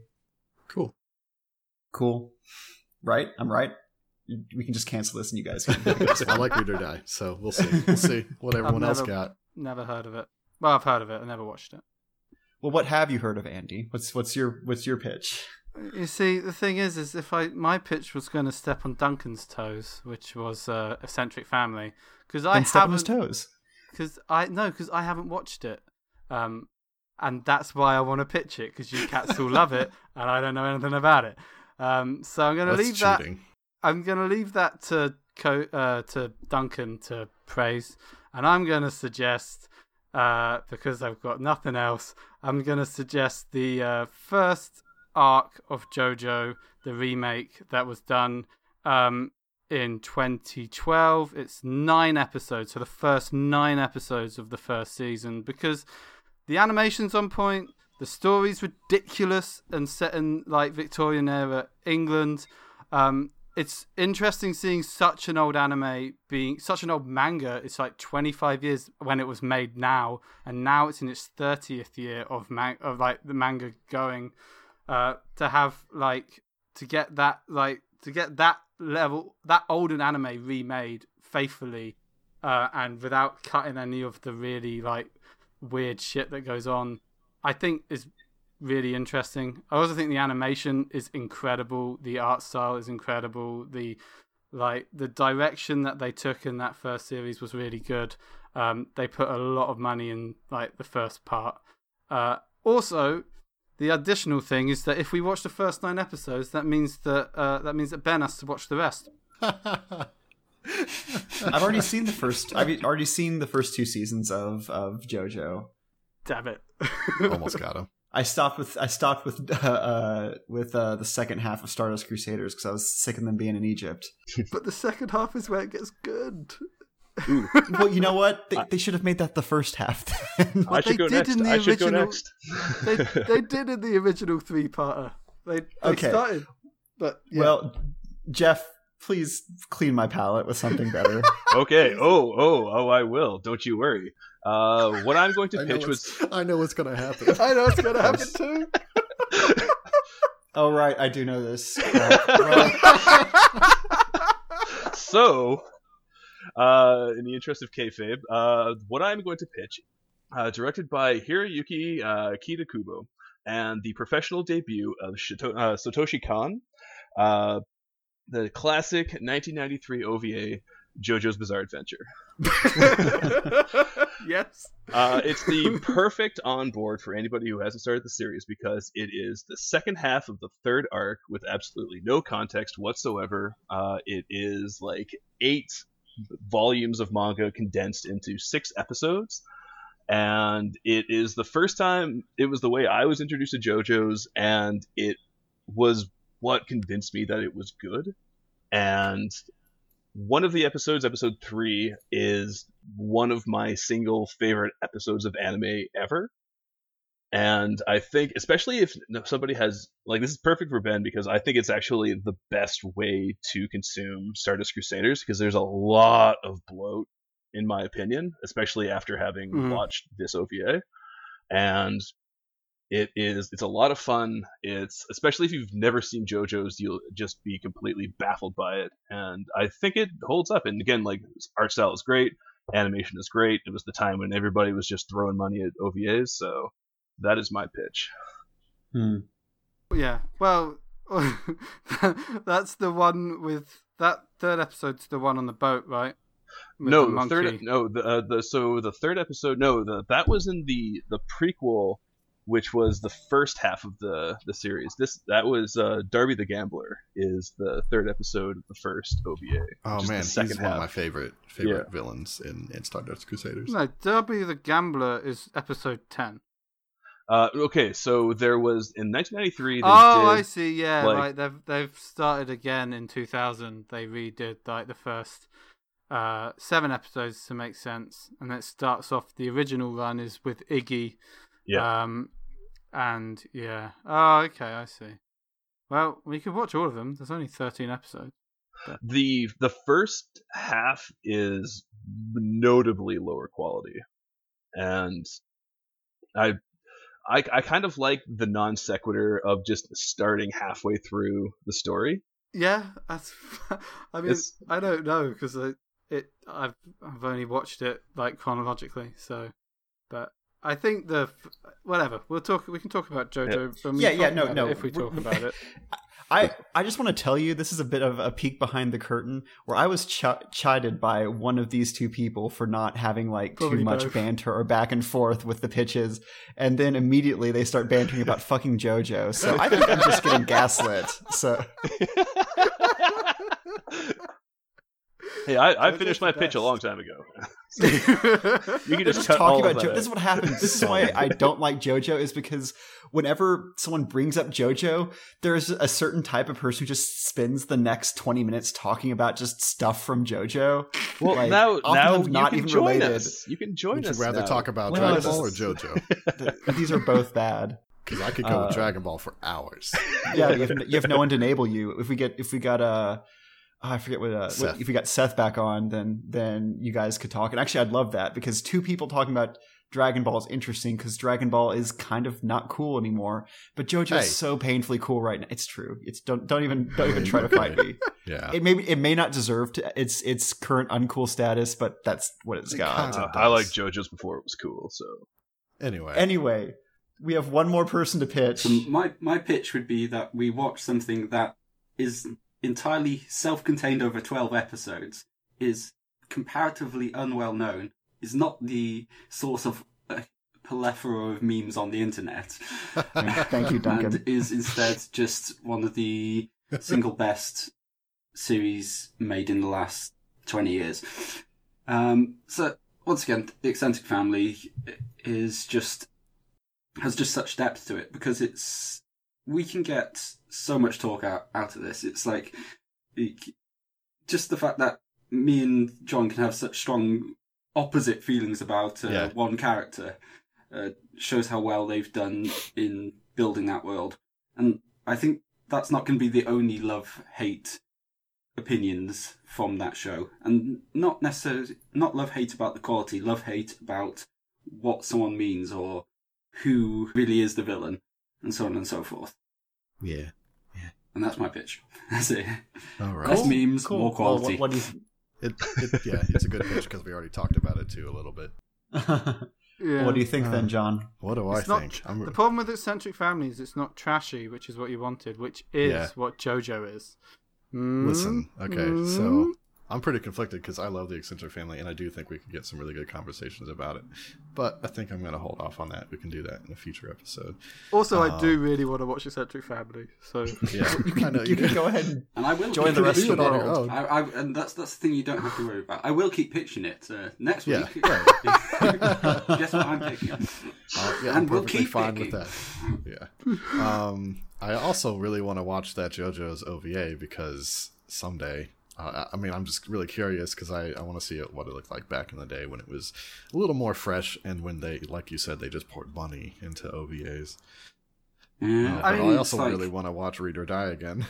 Cool. Right? I'm right? We can just cancel this and you guys can. I like Read or Die, so we'll see. We'll see what everyone else got. Never heard of it. Well, I've heard of it. I never watched it. Well, what have you heard of, Andy? What's your pitch? You see, the thing is if my pitch was going to step on Duncan's toes, which was Eccentric Family, because I step on his toes. Because I haven't watched it, and that's why I want to pitch it, because you cats all love it, and I don't know anything about it. So I'm going to leave cheating. I'm going to leave that to Duncan to praise, and I'm going to suggest. Because I've got nothing else, I'm going to suggest the first arc of JoJo, the remake that was done in 2012. It's 9 episodes, so the first 9 episodes of the first season, because the animation's on point, the story's ridiculous and set in like Victorian era England. It's interesting seeing such an old anime being such an old manga. It's like 25 years when it was made now, and now it's in its 30th year of the manga going. To get that level, that old an anime remade faithfully, and without cutting any of the really like weird shit that goes on, I think is really interesting. I also think the animation is incredible. The art style is incredible. The direction that they took in that first series was really good. They put a lot of money in like the first part. Also, the additional thing is that if we watch the first 9 episodes, that means that Ben has to watch the rest. I've already seen the first 2 seasons of JoJo. Damn it! Almost got him. I stopped with the second half of Stardust Crusaders because I was sick of them being in Egypt. But the second half is where it gets good. Well, you know what? They should have made that the first half. Then. I should go next. They did in the original 3-parter. They started, but yeah. Well, Jeff, please clean my palate with something better. Okay. Oh, I will. Don't you worry. What I'm going to pitch was... I know what's going to happen. I know what's going to happen too. Oh, right. I do know this. So, in the interest of kayfabe, what I'm going to pitch, directed by Hiroyuki Kitakubo, and the professional debut of Satoshi Kon, the classic 1993 OVA, JoJo's Bizarre Adventure. Yes. It's the perfect onboard for anybody who hasn't started the series, because it is the second half of the 3rd arc with absolutely no context whatsoever. It is like 8 volumes of manga condensed into 6 episodes. And it is the first time, it was the way I was introduced to JoJo's, and it was what convinced me that it was good. And one of the episodes, episode 3, is one of my single favorite episodes of anime ever. And I think, especially if somebody has, like, this is perfect for Ben, because I think it's actually the best way to consume Stardust Crusaders, because there's a lot of bloat, in my opinion, especially after having watched this OVA. And it's a lot of fun. It's, especially if you've never seen JoJo's, you'll just be completely baffled by it. And I think it holds up. And again, like, art style is great, animation is great. It was the time when everybody was just throwing money at OVAs, so that is my pitch. Yeah, well, that's the one with that 3rd episode's the one on the boat, right? No, the 3rd episode. No, that was in the prequel which was the first half of the series. That was Darby the Gambler is the third episode of the first OVA. Oh man, he's one of my favorite villains in Stardust Crusaders. No, Darby the Gambler is episode 10. Okay, so there was in 1993. I see. Yeah, like they've started again in 2000. They redid like the first 7 episodes to make sense, and it starts off. The original run is with Iggy. Yeah. And yeah. Oh, okay, I see. Well, we could watch all of them. There's only 13 episodes. But... The first half is notably lower quality, and I kind of like the non sequitur of just starting halfway through the story. Yeah, that's. I mean, I don't know because I've only watched it like chronologically, so. But I think whatever we can talk about JoJo. If we talk about it. I just want to tell you, this is a bit of a peek behind the curtain where I was chided by one of these two people for not having like too much banter or back and forth with the pitches, and then immediately they start bantering about fucking JoJo. So I think I'm just getting gaslit. So. Hey, I finished my pitch a long time ago. You can just cut talk all about of that. This is what happens. This is why I don't like JoJo, is because whenever someone brings up JoJo, there's a certain type of person who just spends the next 20 minutes talking about just stuff from JoJo. Well, like, now not you even can join related. us. You can join us. Would you rather now. talk about Dragon Ball or JoJo? These are both bad. Because I could go with Dragon Ball for hours. Yeah, you have no one to enable you. If we got I forget if we got Seth back on, then you guys could talk. And actually, I'd love that, because 2 people talking about Dragon Ball is interesting, because Dragon Ball is kind of not cool anymore. But JoJo is so painfully cool right now. It's true. It's don't even try to fight me. Yeah, it may not deserve its current uncool status, but that's what it's got. I liked JoJo's before it was cool. So anyway, we have one more person to pitch. So my pitch would be that we watch something that is entirely self-contained over 12 episodes, is comparatively unwell known, is not the source of a plethora of memes on the internet. Thank you, Duncan. And is instead just one of the single best series made in the last 20 years. So once again, the Eccentric Family has just such depth to it, because we can get so much talk out of this. It's like just the fact that me and John can have such strong opposite feelings about one character shows how well they've done in building that world. And I think that's not going to be the only love-hate opinions from that show. And not necessarily, not love-hate about the quality, love-hate about what someone means or who really is the villain, and so on and so forth. Yeah. And that's my pitch. That's it. All right. Less memes, more quality. What do you... it's a good pitch, because we already talked about it too a little bit. Yeah. What do you think then, John? What do I think? The problem with Eccentric Family is it's not trashy, which is what you wanted, which is what JoJo is. Listen, okay, so I'm pretty conflicted, because I love the Eccentric Family, and I do think we could get some really good conversations about it. But I think I'm going to hold off on that. We can do that in a future episode. Also, I do really want to watch Eccentric Family, so yeah, you can go ahead and I will join the rest of the world. And that's the thing you don't have to worry about. I will keep pitching it next week. Right. Guess what I'm picking? And I'm we'll perfectly fine with that. Yeah. I also really want to watch that JoJo's OVA, because someday. I'm just really curious, because I want to see what it looked like back in the day when it was a little more fresh, and when they, like you said, they just poured money into OVAs. But I also really want to watch Read or Die again.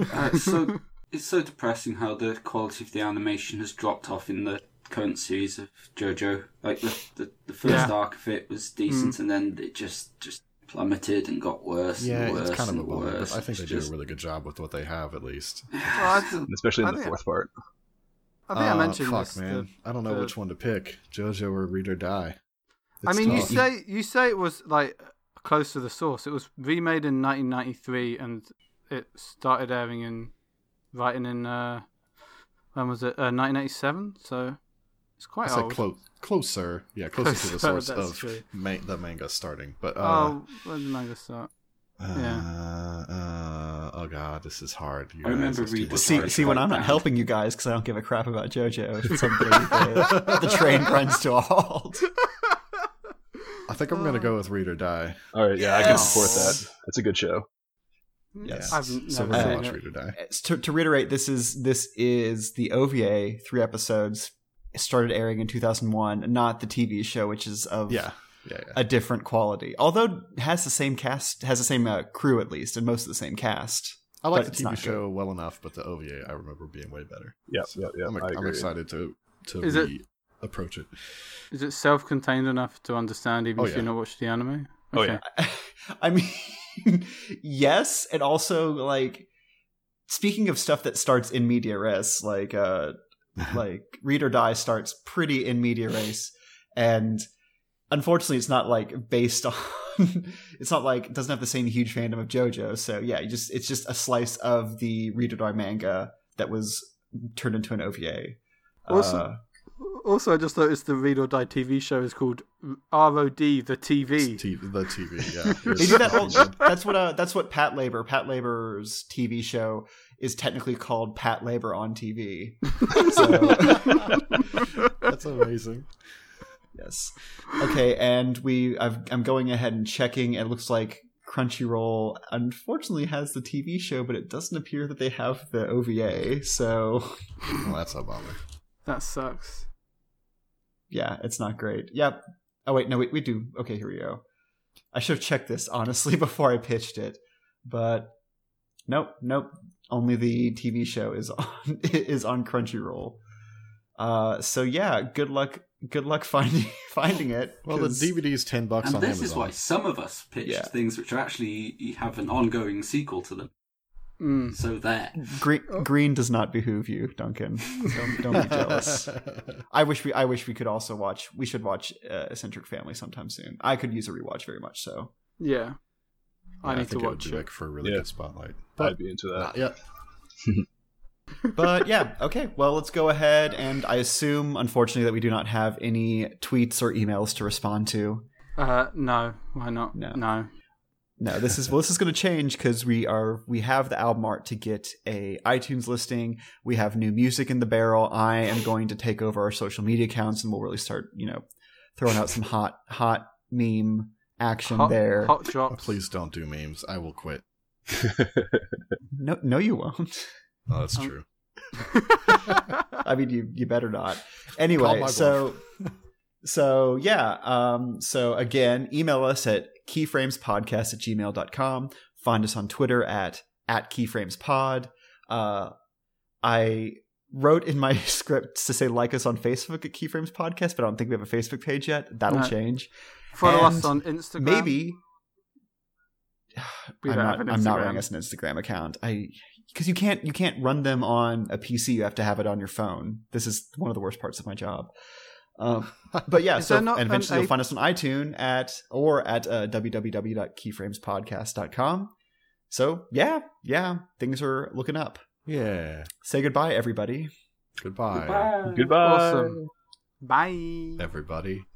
It's so depressing how the quality of the animation has dropped off in the current series of JoJo. Like the first arc of it was decent, and then it just plummeted and got worse. Yeah, and worse, it's kind of a and bummer, worse. but I think they did a really good job with what they have, at least. Especially in the fourth part. I think I mentioned fuck, this. Man. I don't know which one to pick, JoJo or Read or Die. I mean, you say it was like close to the source. It was remade in 1993, and it started airing in when was it? 1987. So It's quite I old. said closer. Yeah, closer to the source of the manga starting. But when did the manga start? Oh god, this is hard. I remember reading. See, when I'm not helping you guys because I don't give a crap about JoJo, if someday the train runs to a halt. I think I'm gonna go with Read or Die. All right, yeah, I can support that. That's a good show. Yes, I've never seen watch it. Read or Die. To reiterate, this is the OVA, 3 episodes. It started airing in 2001, not the TV show, which is of a different quality. Although it has the same cast, has the same crew at least, and most of the same cast. I like the TV show well enough, but the OVA I remember being way better. Yeah, so yeah. I'm excited to approach it. Is it self-contained enough to understand even if you've not watched the anime? Okay. Oh yeah. I mean, yes, and also like speaking of stuff that starts in media res, like Read or Die starts pretty in media res, and unfortunately it's not like based on it's not like it doesn't have the same huge fandom of JoJo. So yeah, it's just a slice of the Read or Die manga that was turned into an OVA. Also, I just noticed the Read or Die TV show is called ROD, the TV. The TV, yeah. They do that. That's what Pat Labor's TV show is technically called Pat Labor on TV. So. That's amazing. Yes. Okay, and I'm going ahead and checking. It looks like Crunchyroll unfortunately has the TV show, but it doesn't appear that they have the OVA. So, well, that's a bummer. That sucks. Yeah, it's not great. Yep. Oh wait, no, we do. Okay, here we go. I should have checked this honestly before I pitched it, but nope. Only the TV show is on Crunchyroll. So yeah, good luck finding it. Well, the DVD is $10 on Amazon. And this is why some of us pitched things which are actually have an ongoing sequel to them. So there. Green does not behoove you, Duncan. Don't be jealous. I wish we could also watch. We should watch Eccentric Family sometime soon. I could use a rewatch very much so. Yeah. I need to think watch it. Would be for a really good spotlight. I'd be into that. Not yet. But yeah, okay. Well, let's go ahead, and I assume, unfortunately, that we do not have any tweets or emails to respond to. No. Why not? No, this is going to change because we have the album art to get a iTunes listing. We have new music in the barrel. I am going to take over our social media accounts, and we'll really start, throwing out some hot meme action there. Hot drops. Please don't do memes. I will quit. No, you won't. Oh, that's true. I mean, you better not. Anyway, so yeah. So again, email us at keyframespodcast@gmail.com. Find us on Twitter at keyframespod. I wrote in my script to say like us on Facebook at Keyframes Podcast, but I don't think we have a Facebook page yet. That'll change. Follow us on Instagram. Maybe. I'm not running us an Instagram account. Because you can't run them on a PC. You have to have it on your phone. This is one of the worst parts of my job. But yeah, and eventually you'll find us on iTunes at www.keyframespodcast.com. So yeah, things are looking up. Yeah. Say goodbye, everybody. Goodbye. Goodbye. Awesome. Bye, everybody.